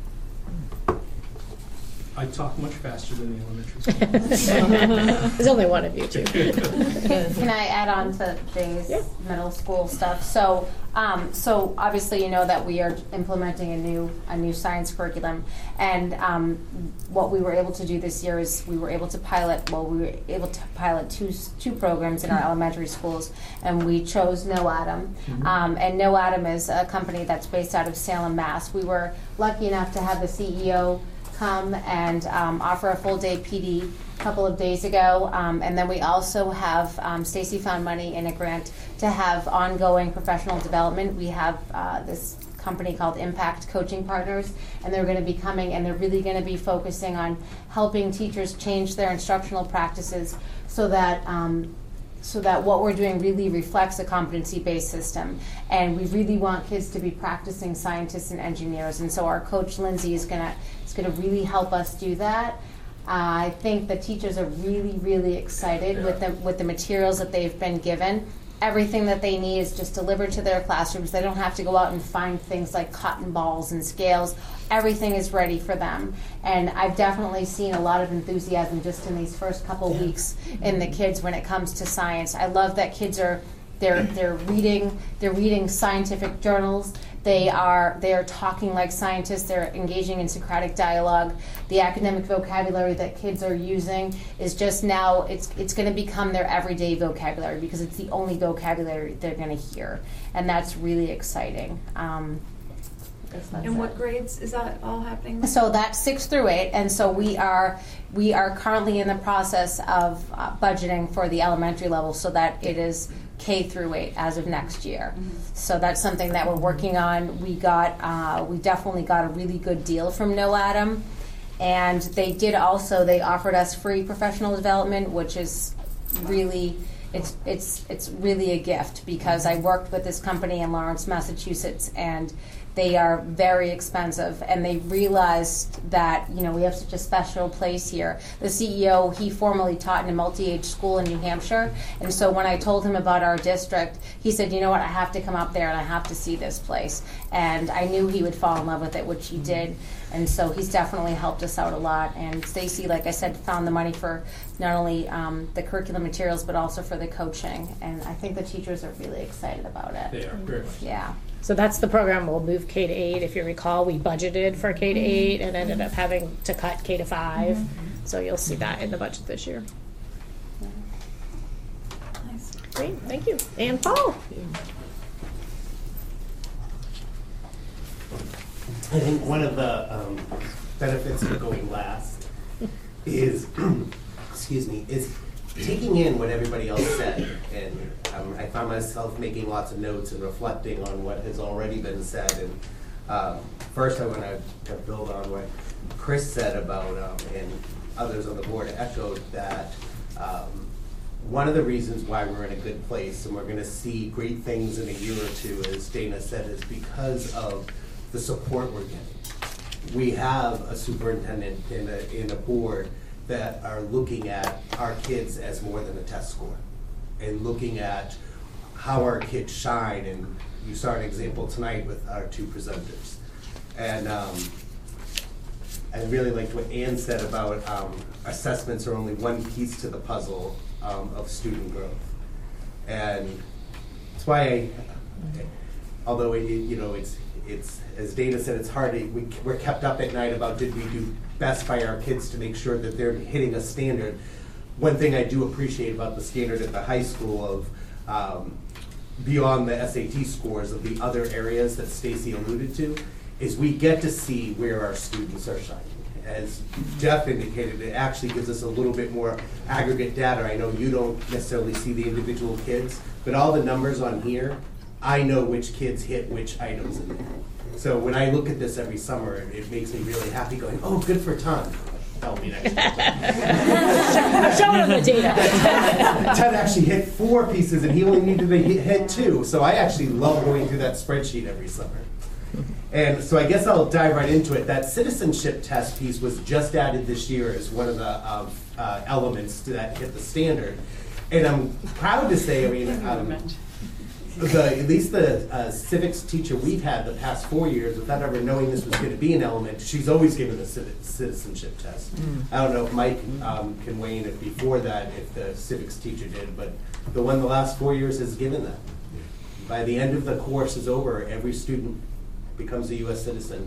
I talk much faster than the elementary school. There's only one of you two. Can, can I add on to Jay's yeah. middle school stuff? So, um, so obviously you know that we are implementing a new a new science curriculum, and um, what we were able to do this year is we were able to pilot. Well, we were able to pilot two two programs in our elementary schools, and we chose No Atom. Mm-hmm. um, and No Atom is a company that's based out of Salem, Mass. We were lucky enough to have the C E O come and um, offer a full day P D a couple of days ago, um, and then we also have um, Stacy found money in a grant to have ongoing professional development. We have uh, this company called Impact Coaching Partners, and they're going to be coming, and they're really going to be focusing on helping teachers change their instructional practices so that um, so that what we're doing really reflects a competency-based system. And we really want kids to be practicing scientists and engineers. And so our coach, Lindsay, is gonna is gonna really help us do that. Uh, I think the teachers are really, really excited yeah. with the with the materials that they've been given. Everything that they need is just delivered to their classrooms. They don't have to go out and find things like cotton balls and scales. Everything is ready for them. And I've definitely seen a lot of enthusiasm just in these first couple yeah. weeks in the kids when it comes to science. I love that kids are they're they're reading they're reading scientific journals. They are they are talking like scientists. They're engaging in Socratic dialogue. The academic vocabulary that kids are using is just now it's it's going to become their everyday vocabulary because it's the only vocabulary they're going to hear, and that's really exciting. Um, In what grades is that all happening? So that's six through eight, and so we are we are currently in the process of uh, budgeting for the elementary level, so that it is K through eight as of next year. Mm-hmm. So that's something that we're working on. We got uh, we definitely got a really good deal from No Atom, and they did also they offered us free professional development, which is really. It's it's it's really a gift because I worked with this company in Lawrence, Massachusetts, and they are very expensive, and they realized that, you know, we have such a special place here. The C E O, he formerly taught in a multi-age school in New Hampshire, and so when I told him about our district, he said, you know what, I have to come up there and I have to see this place. And I knew he would fall in love with it, which he did. And so he's definitely helped us out a lot. And Stacy, like I said, found the money for not only um, the curriculum materials, but also for the coaching. And I think the teachers are really excited about it. They are, very much. Yeah. So that's the program. We'll move K to eight. If you recall, we budgeted for K to eight and ended up having to cut K to five. Mm-hmm. So you'll see that in the budget this year. Nice. Great, thank you. And Paul. I think one of the um, benefits of going last is, excuse me, is taking in what everybody else said. And um, I found myself making lots of notes and reflecting on what has already been said. And um, first I want to build on what Chris said about, um, and others on the board echoed, that um, one of the reasons why we're in a good place and we're going to see great things in a year or two, as Dana said, is because of the support we're getting. We have a superintendent and a, and a board that are looking at our kids as more than a test score, and looking at how our kids shine. And you saw an example tonight with our two presenters. And um, I really liked what Ann said about um, assessments are only one piece to the puzzle um, of student growth. And that's why I, although it, you know, it's, it's, as Dana said, it's hard, to, we, we're kept up at night about did we do best by our kids to make sure that they're hitting a standard. One thing I do appreciate about the standard at the high school of um, beyond the S A T scores of the other areas that Stacy alluded to, is we get to see where our students are shining. As Jeff indicated, it actually gives us a little bit more aggregate data. I know you don't necessarily see the individual kids, but all the numbers on here, I know which kids hit which items in there. So when I look at this every summer, it makes me really happy going, oh, good for Ton. Tell me next time. Show him the data. Ted actually hit four pieces and he only needed to hit, hit two. So I actually love going through that spreadsheet every summer. And so I guess I'll dive right into it. That citizenship test piece was just added this year as one of the uh, uh, elements to that hit the standard. And I'm proud to say, I mean, um, the, at least the uh, civics teacher we've had the past four years, without ever knowing this was going to be an element, she's always given a citizenship test. Mm. I don't know if Mike um, can weigh in if before that, if the civics teacher did, but the one the last four years has given that. By the end of the course is over, every student becomes a U S citizen.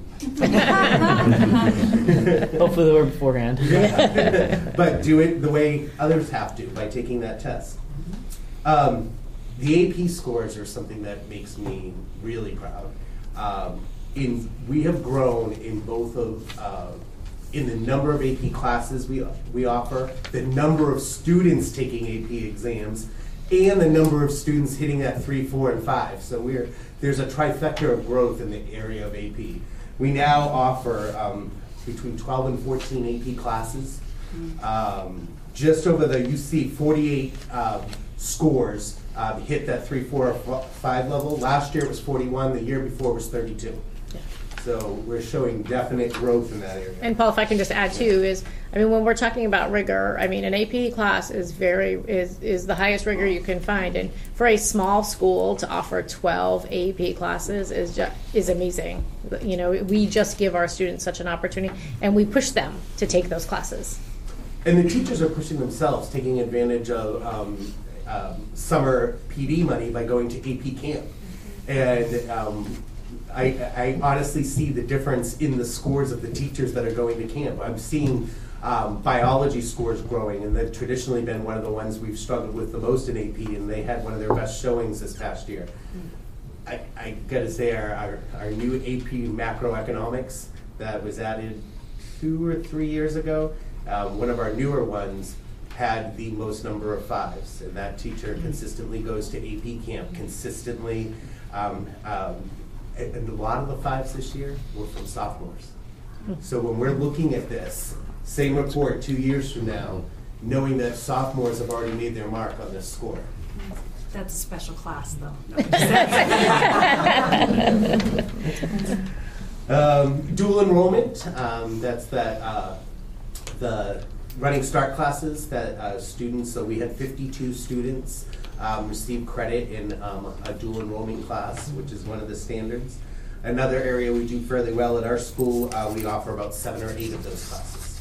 Hopefully they were beforehand. Yeah. But do it the way others have to, by taking that test. Um, the A P scores are something that makes me really proud. Um, in we have grown in both of uh, in the number of A P classes we we offer, the number of students taking A P exams, and the number of students hitting that three, four, and five. So we're there's a trifecta of growth in the area of A P. We now offer um, between twelve and fourteen A P classes. Um, just over the, you see forty-eight um, scores um, hit that three, four, or five level. Last year it was forty-one, the year before was thirty-two. Yeah. So we're showing definite growth in that area. And Paul, if I can just add too, is I mean when we're talking about rigor, I mean an A P class is very is is the highest rigor you can find, and for a small school to offer twelve A P classes is just is amazing. You know, we just give our students such an opportunity, and we push them to take those classes. And the teachers are pushing themselves, taking advantage of um, um, summer P D money by going to A P camp, and. Um, I, I honestly see the difference in the scores of the teachers that are going to camp. I'm seeing um, biology scores growing, and they've traditionally been one of the ones we've struggled with the most in A P, and they had one of their best showings this past year. I, I gotta say, our, our, our new A P macroeconomics that was added two or three years ago, um, one of our newer ones had the most number of fives, and that teacher consistently goes to A P camp, consistently. Um, um, And a lot of the fives this year were from sophomores. So when we're looking at this, same report two years from now, knowing that sophomores have already made their mark on this score. That's a special class, though. um, dual enrollment, um, that's that, uh, the running start classes that uh, students, so we had fifty-two students um, receive credit in um, a dual enrollment class, which is one of the standards. Another area we do fairly well at our school, uh, we offer about seven or eight of those classes.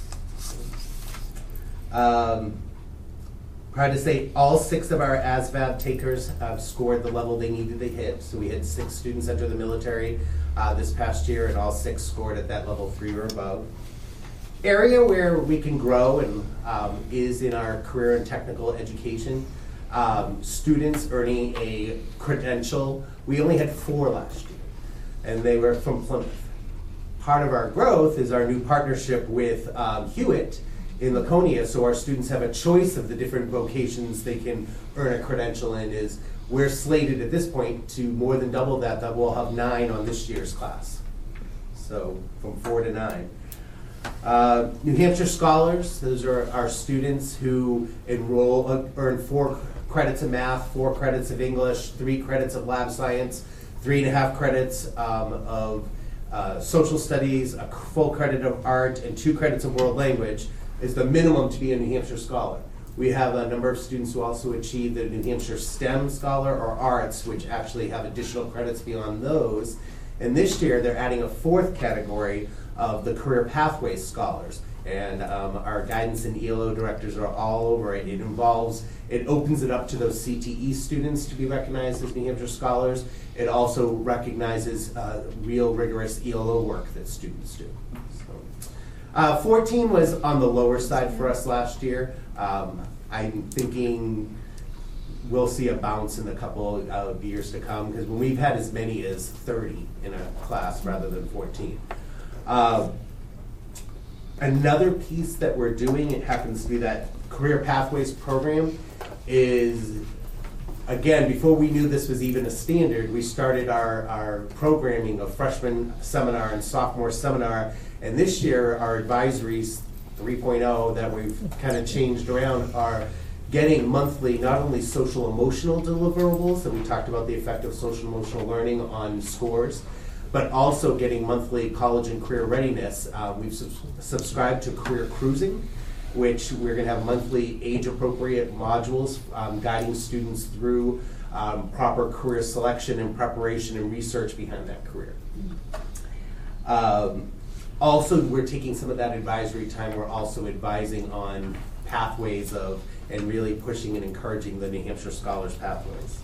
Um, proud to say all six of our A S V A B takers have scored the level they needed to hit. So we had six students enter the military uh, this past year, and all six scored at that level three or above. Area where we can grow and um, is in our career and technical education. Um, students earning a credential, we only had four last year, and they were from Plymouth. Part of our growth is our new partnership with um, Hewitt in Laconia, so our students have a choice of the different vocations they can earn a credential in. Is we're slated at this point to more than double that, that we'll have nine on this year's class. So from four to nine. Uh, New Hampshire Scholars, those are our students who enroll, uh, earn four credits of math, four credits of English, three credits of lab science, three and a half credits um, of uh, social studies, a full credit of art, and two credits of world language is the minimum to be a New Hampshire Scholar. We have a number of students who also achieve the New Hampshire STEM Scholar or Arts, which actually have additional credits beyond those. And this year, they're adding a fourth category of the Career Pathways Scholars. And um, our guidance and E L O directors are all over it. It involves, it opens it up to those C T E students to be recognized as New Hampshire Scholars. It also recognizes uh, real rigorous E L O work that students do. So, uh, fourteen was on the lower side for us last year. Um, I'm thinking we'll see a bounce in a couple of years to come, because when we've had as many as thirty in a class rather than fourteen. Uh, another piece that we're doing, it happens to be that Career Pathways program, is, again, before we knew this was even a standard, we started our, our programming of freshman seminar and sophomore seminar, and this year our advisories three point oh that we've kind of changed around are getting monthly not only social emotional deliverables, and we talked about the effect of social emotional learning on scores, but also getting monthly college and career readiness. Uh, we've sub subscribed to Career Cruising, which we're going to have monthly age-appropriate modules um, guiding students through um, proper career selection and preparation and research behind that career. Um, also, we're taking some of that advisory time. We're also advising on pathways of and really pushing and encouraging the New Hampshire Scholars pathways.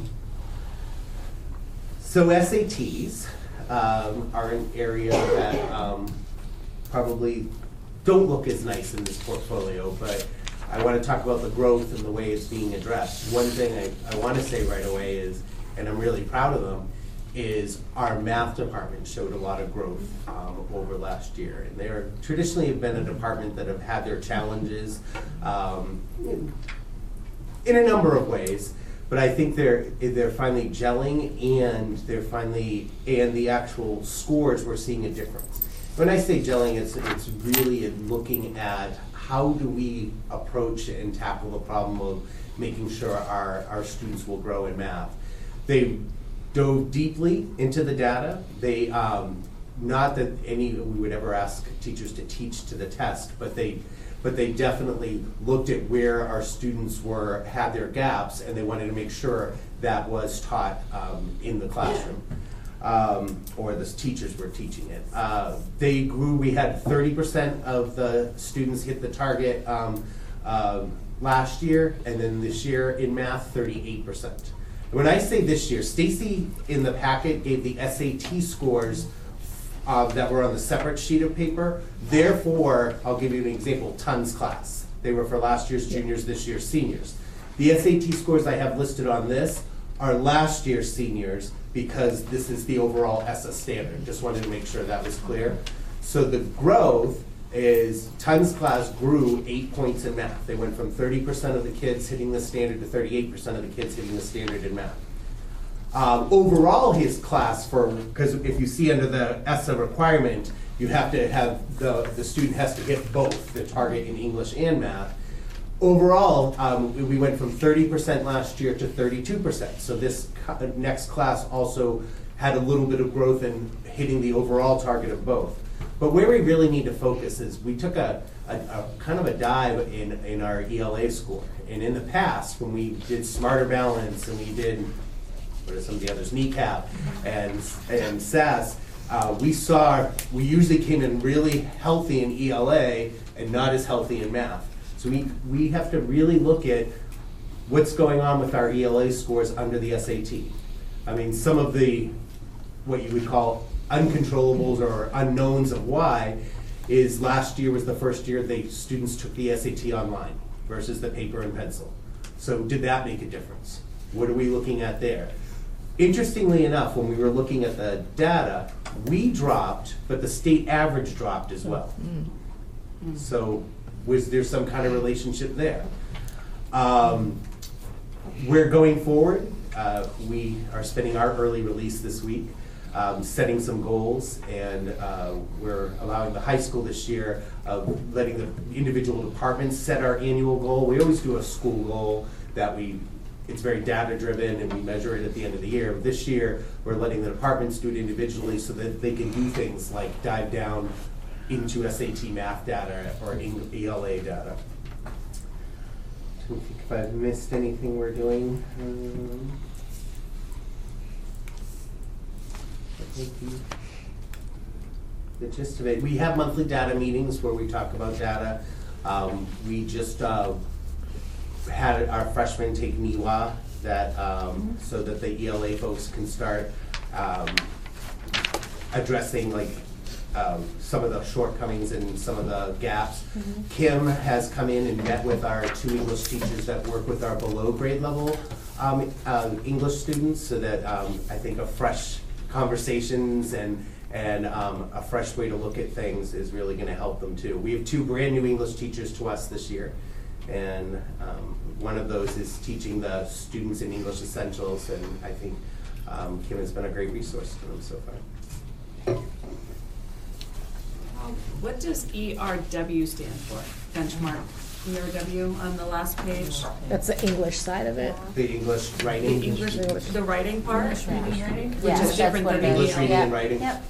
So S A Ts. Um, are an area that um, probably don't look as nice in this portfolio, but I want to talk about the growth and the way it's being addressed. One thing I, I want to say right away is, and I'm really proud of them, is our math department showed a lot of growth um, over last year. And they are traditionally have been a department that have had their challenges um, in, in a number of ways. But I think they're they're finally gelling, and they're finally and the actual scores, we're seeing a difference. When I say gelling, it's it's really looking at how do we approach and tackle the problem of making sure our our students will grow in math. They dove deeply into the data. They um, not that any we would ever ask teachers to teach to the test, but they. But they definitely looked at where our students were, had their gaps, and they wanted to make sure that was taught um, in the classroom, um, or the teachers were teaching it. Uh, they grew, we had thirty percent of the students hit the target um, uh, last year, and then this year in math, thirty-eight percent. And when I say this year, Stacy in the packet gave the S A T scores Uh, that were on the separate sheet of paper. Therefore, I'll give you an example, Tons class. They were for last year's juniors, this year's seniors. The S A T scores I have listed on this are last year's seniors, because this is the overall E S A standard. Just wanted to make sure that was clear. So the growth is, Tons class grew eight points in math. They went from thirty percent of the kids hitting the standard to thirty-eight percent of the kids hitting the standard in math. Um, overall, his class, for because if you see under the E S A requirement, you have to have the, the student has to hit both the target in English and math. overall, um, we- we went from thirty percent last year to thirty-two percent. So this co- next class also had a little bit of growth in hitting the overall target of both. But where we really need to focus is we took a, a, a kind of a dive in, in our E L A score. And in the past, when we did Smarter Balance and we did, what are some of the others, Kneecap and, and S A S, uh, we saw, we usually came in really healthy in E L A and not as healthy in math. So we, we have to really look at what's going on with our E L A scores under the S A T. I mean, some of the, what you would call uncontrollables or unknowns of why is last year was the first year the students took the S A T online versus the paper and pencil. So did that make a difference? What are we looking at there? Interestingly enough, when we were looking at the data, we dropped, but the state average dropped as well. Mm. So was there some kind of relationship there? Um, we're going forward. Uh, we are spending our early release this week. Um, setting some goals, and uh, we're allowing the high school this year of letting the individual departments set our annual goal. We always do a school goal that we, it's very data driven and we measure it at the end of the year. This year, we're letting the departments do it individually so that they can do things like dive down into S A T math data or E L A data. I don't think if I've missed anything we're doing. Um, The gist of it, we have monthly data meetings where we talk about data. Um, we just uh, had our freshmen take M E W A that, um, so that the E L A folks can start um, addressing like um, some of the shortcomings and some of the gaps. Mm-hmm. Kim has come in and met with our two English teachers that work with our below grade level um, um, English students, so that um, I think a fresh conversations and and um, a fresh way to look at things is really going to help them too. We have two brand new English teachers to us this year, and um, one of those is teaching the students in English Essentials, and I think um, Kim has been a great resource to them so far. Um, what does E R W stand for? Benchmark. E R W on the last page. That's the English side of it. The English writing. The English, the writing part, reading, writing, which Yeah, is different than the English E L A. reading and writing. Yep.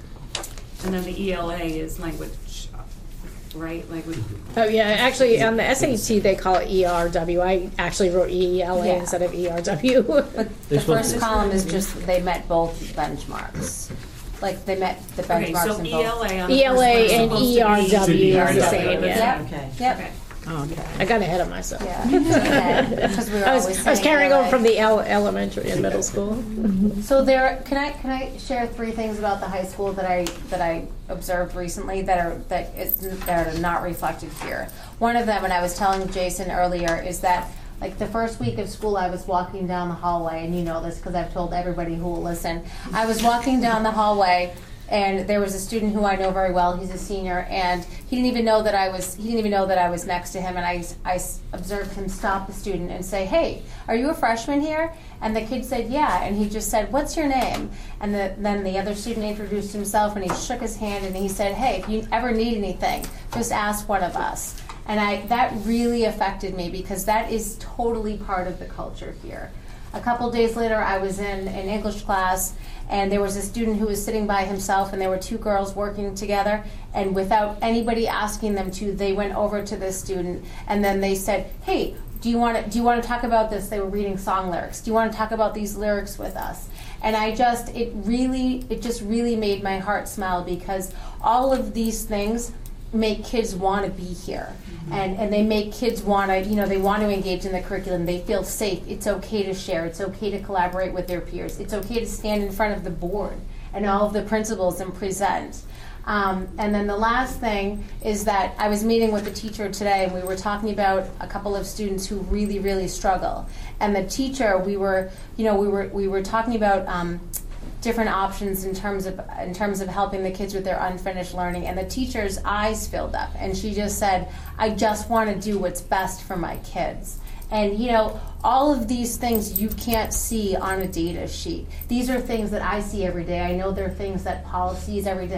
And then the E L A is language, right? Language. Oh yeah, actually on the S A T they call it E R W. I actually wrote E L A Yeah. instead of E R W. But the first column is just, they met both benchmarks. Like, they met the Okay, benchmarks so in E both. L A on the E L A first one is and supposed to E R be- W are the same, yeah. Yep, Okay. yep. Okay. Oh, okay. I got ahead of myself. Yeah, okay. Because we were I was, always I was saying carrying E L A. over from the el- elementary and middle school. So there, can I can I share three things about the high school that I that I observed recently that are that is that are not reflected here. One of them, and I was telling Jason earlier, is that like the first week of school, I was walking down the hallway, and you know this because I've told everybody who will listen. I was walking down the hallway. And there was a student who I know very well. He's a senior, and he didn't even know that I was. He didn't even know that I was next to him. And I, I observed him stop the student and say, "Hey, are you a freshman here?" And the kid said, "Yeah." And he just said, "What's your name?" And the, then the other student introduced himself, and he shook his hand, and he said, "Hey, if you ever need anything, just ask one of us." And I that really affected me because that is totally part of the culture here. A couple days later, I was in an English class, and there was a student who was sitting by himself, and there were two girls working together, and without anybody asking them to, they went over to this student, and then they said, "Hey, do you want to do you want to talk about this?" They were reading song lyrics. "Do you want to talk about these lyrics with us?" And I just, it really, it just really made my heart smile because all of these things make kids want to be here. And, and they make kids want to, you know, they want to engage in the curriculum. They feel safe. It's okay to share. It's okay to collaborate with their peers. It's okay to stand in front of the board and all of the principals and present. Um, and then the last thing is that I was meeting with a teacher today, and we were talking about a couple of students who really, really struggle. And the teacher, we were, you know, we were we were talking about um, different options in terms of in terms of helping the kids with their unfinished learning. And the teacher's eyes filled up, and she just said, "I just want to do what's best for my kids." And you know, all of these things you can't see on a data sheet. These are things that I see every day. I know there are things that Paula sees every day.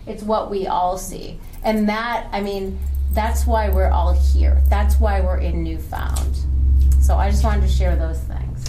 It's what we all see. And that, I mean, that's why we're all here. That's why we're in Newfound. So I just wanted to share those things.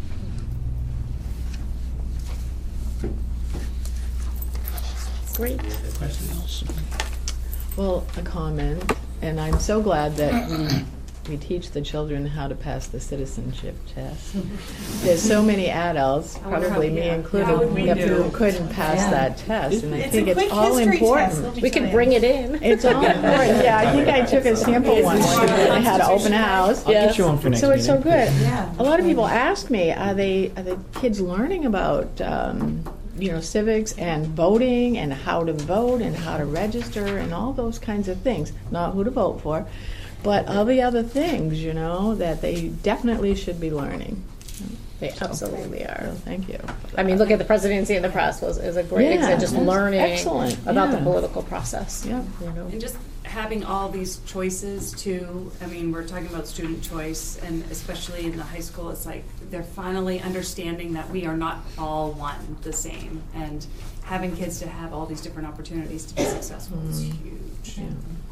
Great. Questions? Well, a comment, and I'm so glad that we, we teach the children how to pass the citizenship test. There's so many adults, probably me included, who couldn't pass Yeah. that test, and I It's think a it's quick all history important. test. We can bring it in. It's all important. Yeah, I think I took a sample one when I had an open house. I'll get you one for next So it's so meeting. good. Yeah. A lot of people ask me, are they are the kids learning about um, you know civics and voting and how to vote and how to register and all those kinds of things? Not who to vote for, but all the other things, you know, that they definitely should be learning. They absolutely are. So thank you. I mean, look at the presidency in the press was is a great Yeah, example. Just that's learning excellent. about the Yeah. political process. Yeah. You know. And just having all these choices too. I mean, we're talking about student choice, and especially in the high school, it's like they're finally understanding that we are not all one, the same, and having kids to have all these different opportunities to be successful is huge.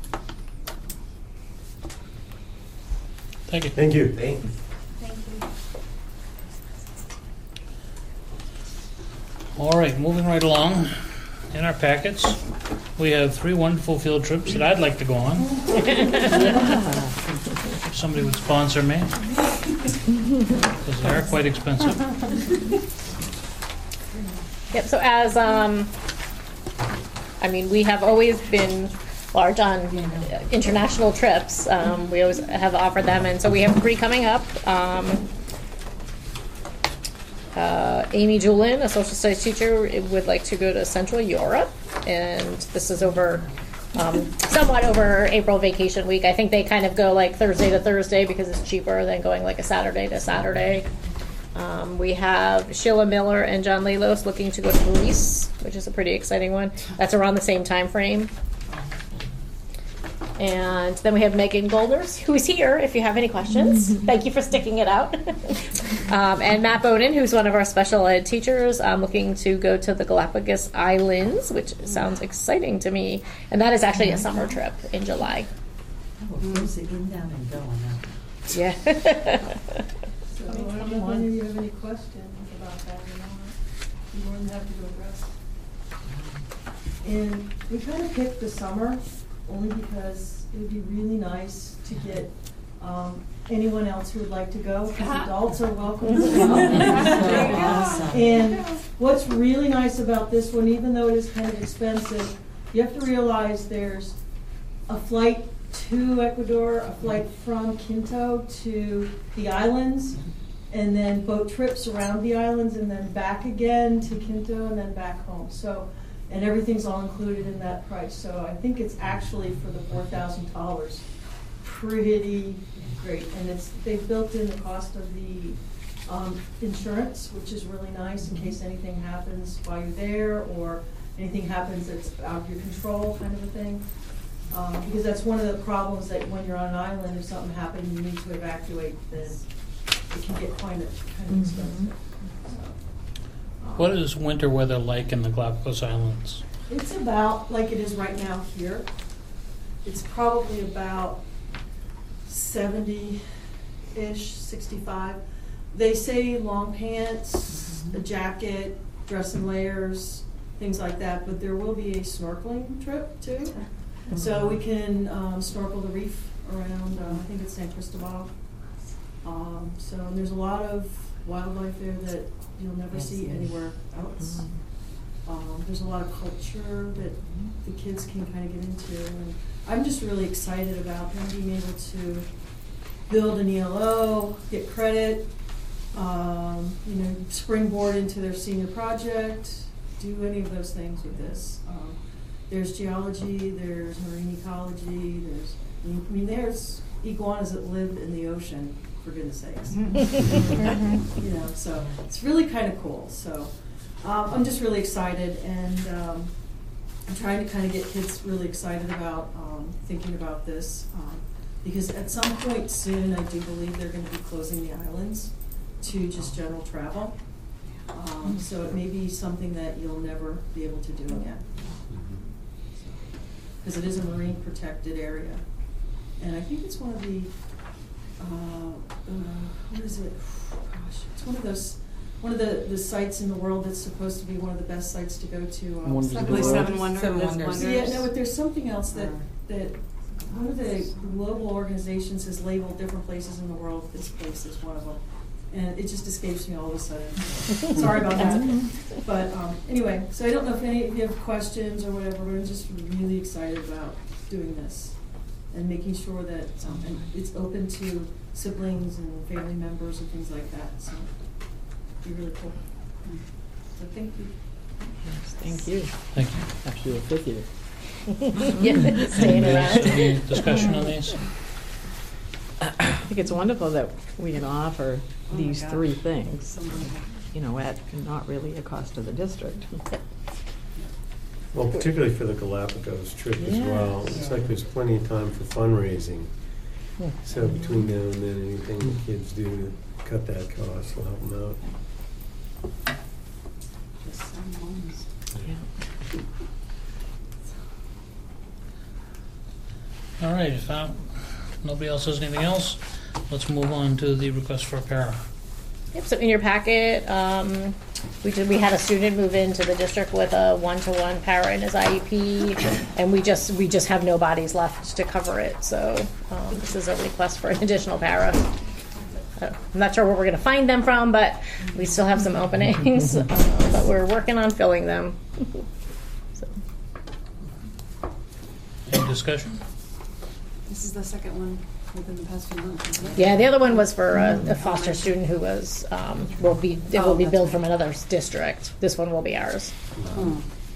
Thank you. Thank you. Thanks. Thank you. All right, moving right along. In our packets, we have three wonderful field trips that I'd like to go on. If somebody would sponsor me, because they are quite expensive. Yep. So as um, I mean, we have always been large on uh, international trips. Um, we always have offered them, and so we have three coming up. Um, uh, Amy Julin, a social studies teacher, would like to go to Central Europe, and this is over. Um, somewhat over April vacation week. I think they kind of go like Thursday to Thursday because it's cheaper than going like a Saturday to Saturday. Um, we have Sheila Miller and John Lelos looking to go to Greece, which is a pretty exciting one. That's around the same time frame. And then we have Megan Golders, who is here if you have any questions. Thank you for sticking it out. um, and Matt Bowden, who's one of our special ed teachers, um, looking to go to the Galapagos Islands, which sounds exciting to me. And that is actually a summer trip in July. Oh, sitting down and going out. Yeah. So I don't know if any of you have any questions about that or not. I'm more than happy to address. And we kind of picked the summer only because it would be really nice to get um, anyone else who would like to go, because adults are welcome as well. And what's really nice about this one, even though it is kind of expensive, you have to realize there's a flight to Ecuador, a flight from Quinto to the islands, and then boat trips around the islands, and then back again to Quinto, and then back home. So, and everything's all included in that price. So I think it's actually for the four thousand dollars pretty great. And it's they've built in the cost of the um, insurance, which is really nice in case anything happens while you're there or anything happens that's out of your control, kind of a thing. Um, because that's one of the problems, that when you're on an island, if something happened and you need to evacuate, then it can get quite a, kind of expensive. What is winter weather like in the Galapagos Islands? It's about like it is right now here. It's probably about seventy-ish, sixty-five. They say long pants, a jacket, dress in layers, things like that, but there will be a snorkeling trip too. So we can um, snorkel the reef around, uh, I think it's San Cristobal. Um, so and there's a lot of wildlife there that you'll never see anywhere else. Um, there's a lot of culture that the kids can kind of get into. And I'm just really excited about them being able to build an E L O, get credit, um, you know, springboard into their senior project, do any of those things with this. Um, there's geology, there's marine ecology, there's, I mean, there's iguanas that live in the ocean, for goodness sakes. You know, so it's really kind of cool. So um, I'm just really excited, and um, I'm trying to kind of get kids really excited about um, thinking about this, um, because at some point soon I do believe they're going to be closing the islands to just general travel. Um, so it may be something that you'll never be able to do again. because it is a marine protected area. And I think it's one of the, uh, uh, what is it? Gosh, it's one of those, one of the, the sites in the world that's supposed to be one of the best sites to go to. Um, Wonders of the Probably world. Seven Wonders. Seven There's Wonders. Yeah, no, but there's something else that, that one of the global organizations has labeled different places in the world. This place is one of them. And it just escapes me all of a sudden. Sorry about that. But um, anyway, so I don't know if any of you have questions or whatever, but I'm just really excited about doing this and making sure that um, and it's open to siblings and family members and things like that. So it'd be really cool. So thank you. Yes, thank you. Thank you. Actually, a fifth year. Yeah, staying around. Any discussion on these? I think it's wonderful that we can offer Oh my these gosh. three things, Somebody- you know, at not really a cost to the district. Well, particularly for the Galapagos trip as well. Yes. It's like there's plenty of time for fundraising. So between now and then, anything the kids do to cut that cost will help them out. Just some moms. All right, if uh, nobody else has anything else, let's move on to the request for a para. Yep, so in your packet, um, we did, we had a student move into the district with a one-to-one para in his I E P, and we just, we just have no bodies left to cover it, so, um, this is a request for an additional para. Uh, I'm not sure where we're gonna find them from, but we still have some openings, uh, but we're working on filling them. So, Any discussion? This is the second one within the past few months, isn't it? yeah, the other one was for a, a foster student who was, um, will be, it will Oh, be that's billed right. from another s- district. This one will be ours. Hmm.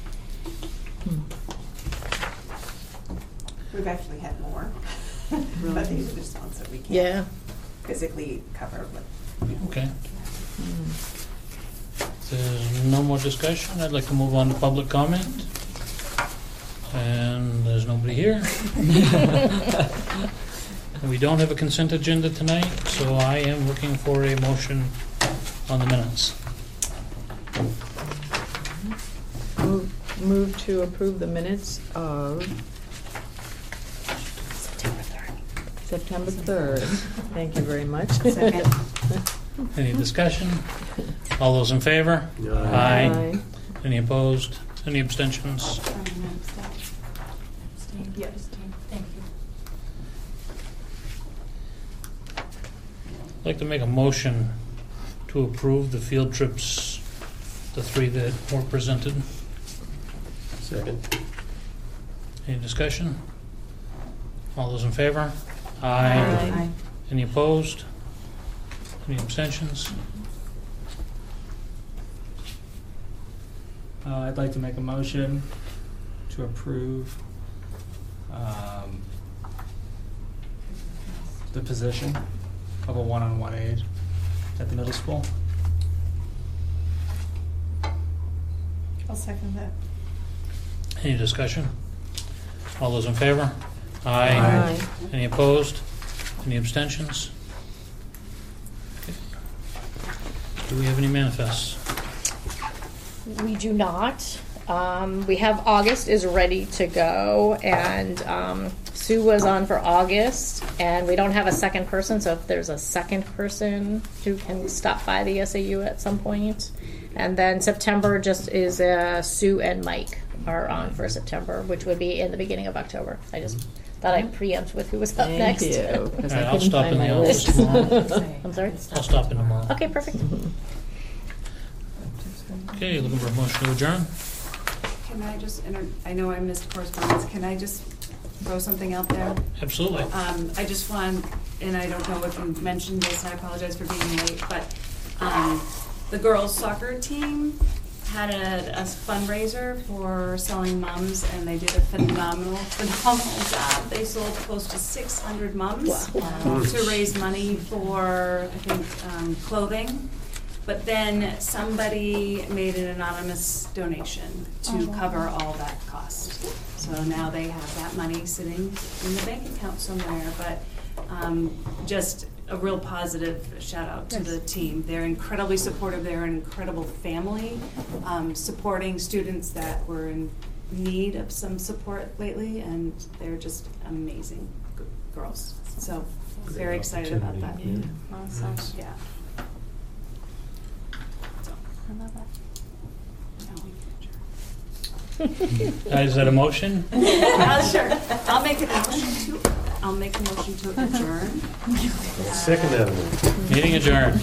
We've actually had more, Really? but these are just ones that we can't Yeah. physically cover with. Okay. If there's no more discussion, I'd like to move on to public comment. And there's nobody here. We don't have a consent agenda tonight, so I am looking for a motion on the minutes. Move, move to approve the minutes of September third. September third. Thank you very much. Second. Any discussion? All those in favor? Aye. Aye. Any opposed? Any abstentions? Yeah, abstain. Thank you. I'd like to make a motion to approve the field trips, the three that were presented. Second. Any discussion? All those in favor? Aye. Any opposed? Any abstentions? Uh, I'd like to make a motion to approve um, the position of a one-on-one aide at the middle school. I'll second that. Any discussion? All those in favor? Aye. Any opposed? Any abstentions? Okay. Do we have any manifests? We do not. Um, we have August is ready to go, and um, Sue was on for August, and we don't have a second person, so if there's a second person who can stop by the S A U at some point. And then September just is uh, Sue and Mike are on for September, which would be in the beginning of October. I just thought I'd preempt with who was up Thank next. you, 'cause All I right, I'll couldn't stop find in the my office list. tomorrow. I'm sorry? I'll stop in tomorrow. Okay, perfect. Okay, looking for a motion to adjourn? Can I just, enter- I know I missed correspondence, can I just throw something out there? Absolutely. Um, I just want, and I don't know if you mentioned this, and I apologize for being late, but, um, the girls soccer team had a, a fundraiser for selling mums, and they did a phenomenal, phenomenal job. They sold close to six hundred mums Wow. to raise money for, I think, um, clothing. But then somebody made an anonymous donation to cover all that cost. So now they have that money sitting in the bank account somewhere, but um, just a real positive shout out to the team. They're incredibly supportive. They're an incredible family, um, supporting students that were in need of some support lately, and they're just amazing g- girls. So very excited about that. opportunity, Awesome. Nice. Yeah. So I love that. Now we can adjourn. Uh, Is that a motion? Uh, sure. I'll make a motion to. I'll make a motion to adjourn. Second that. Meeting adjourned.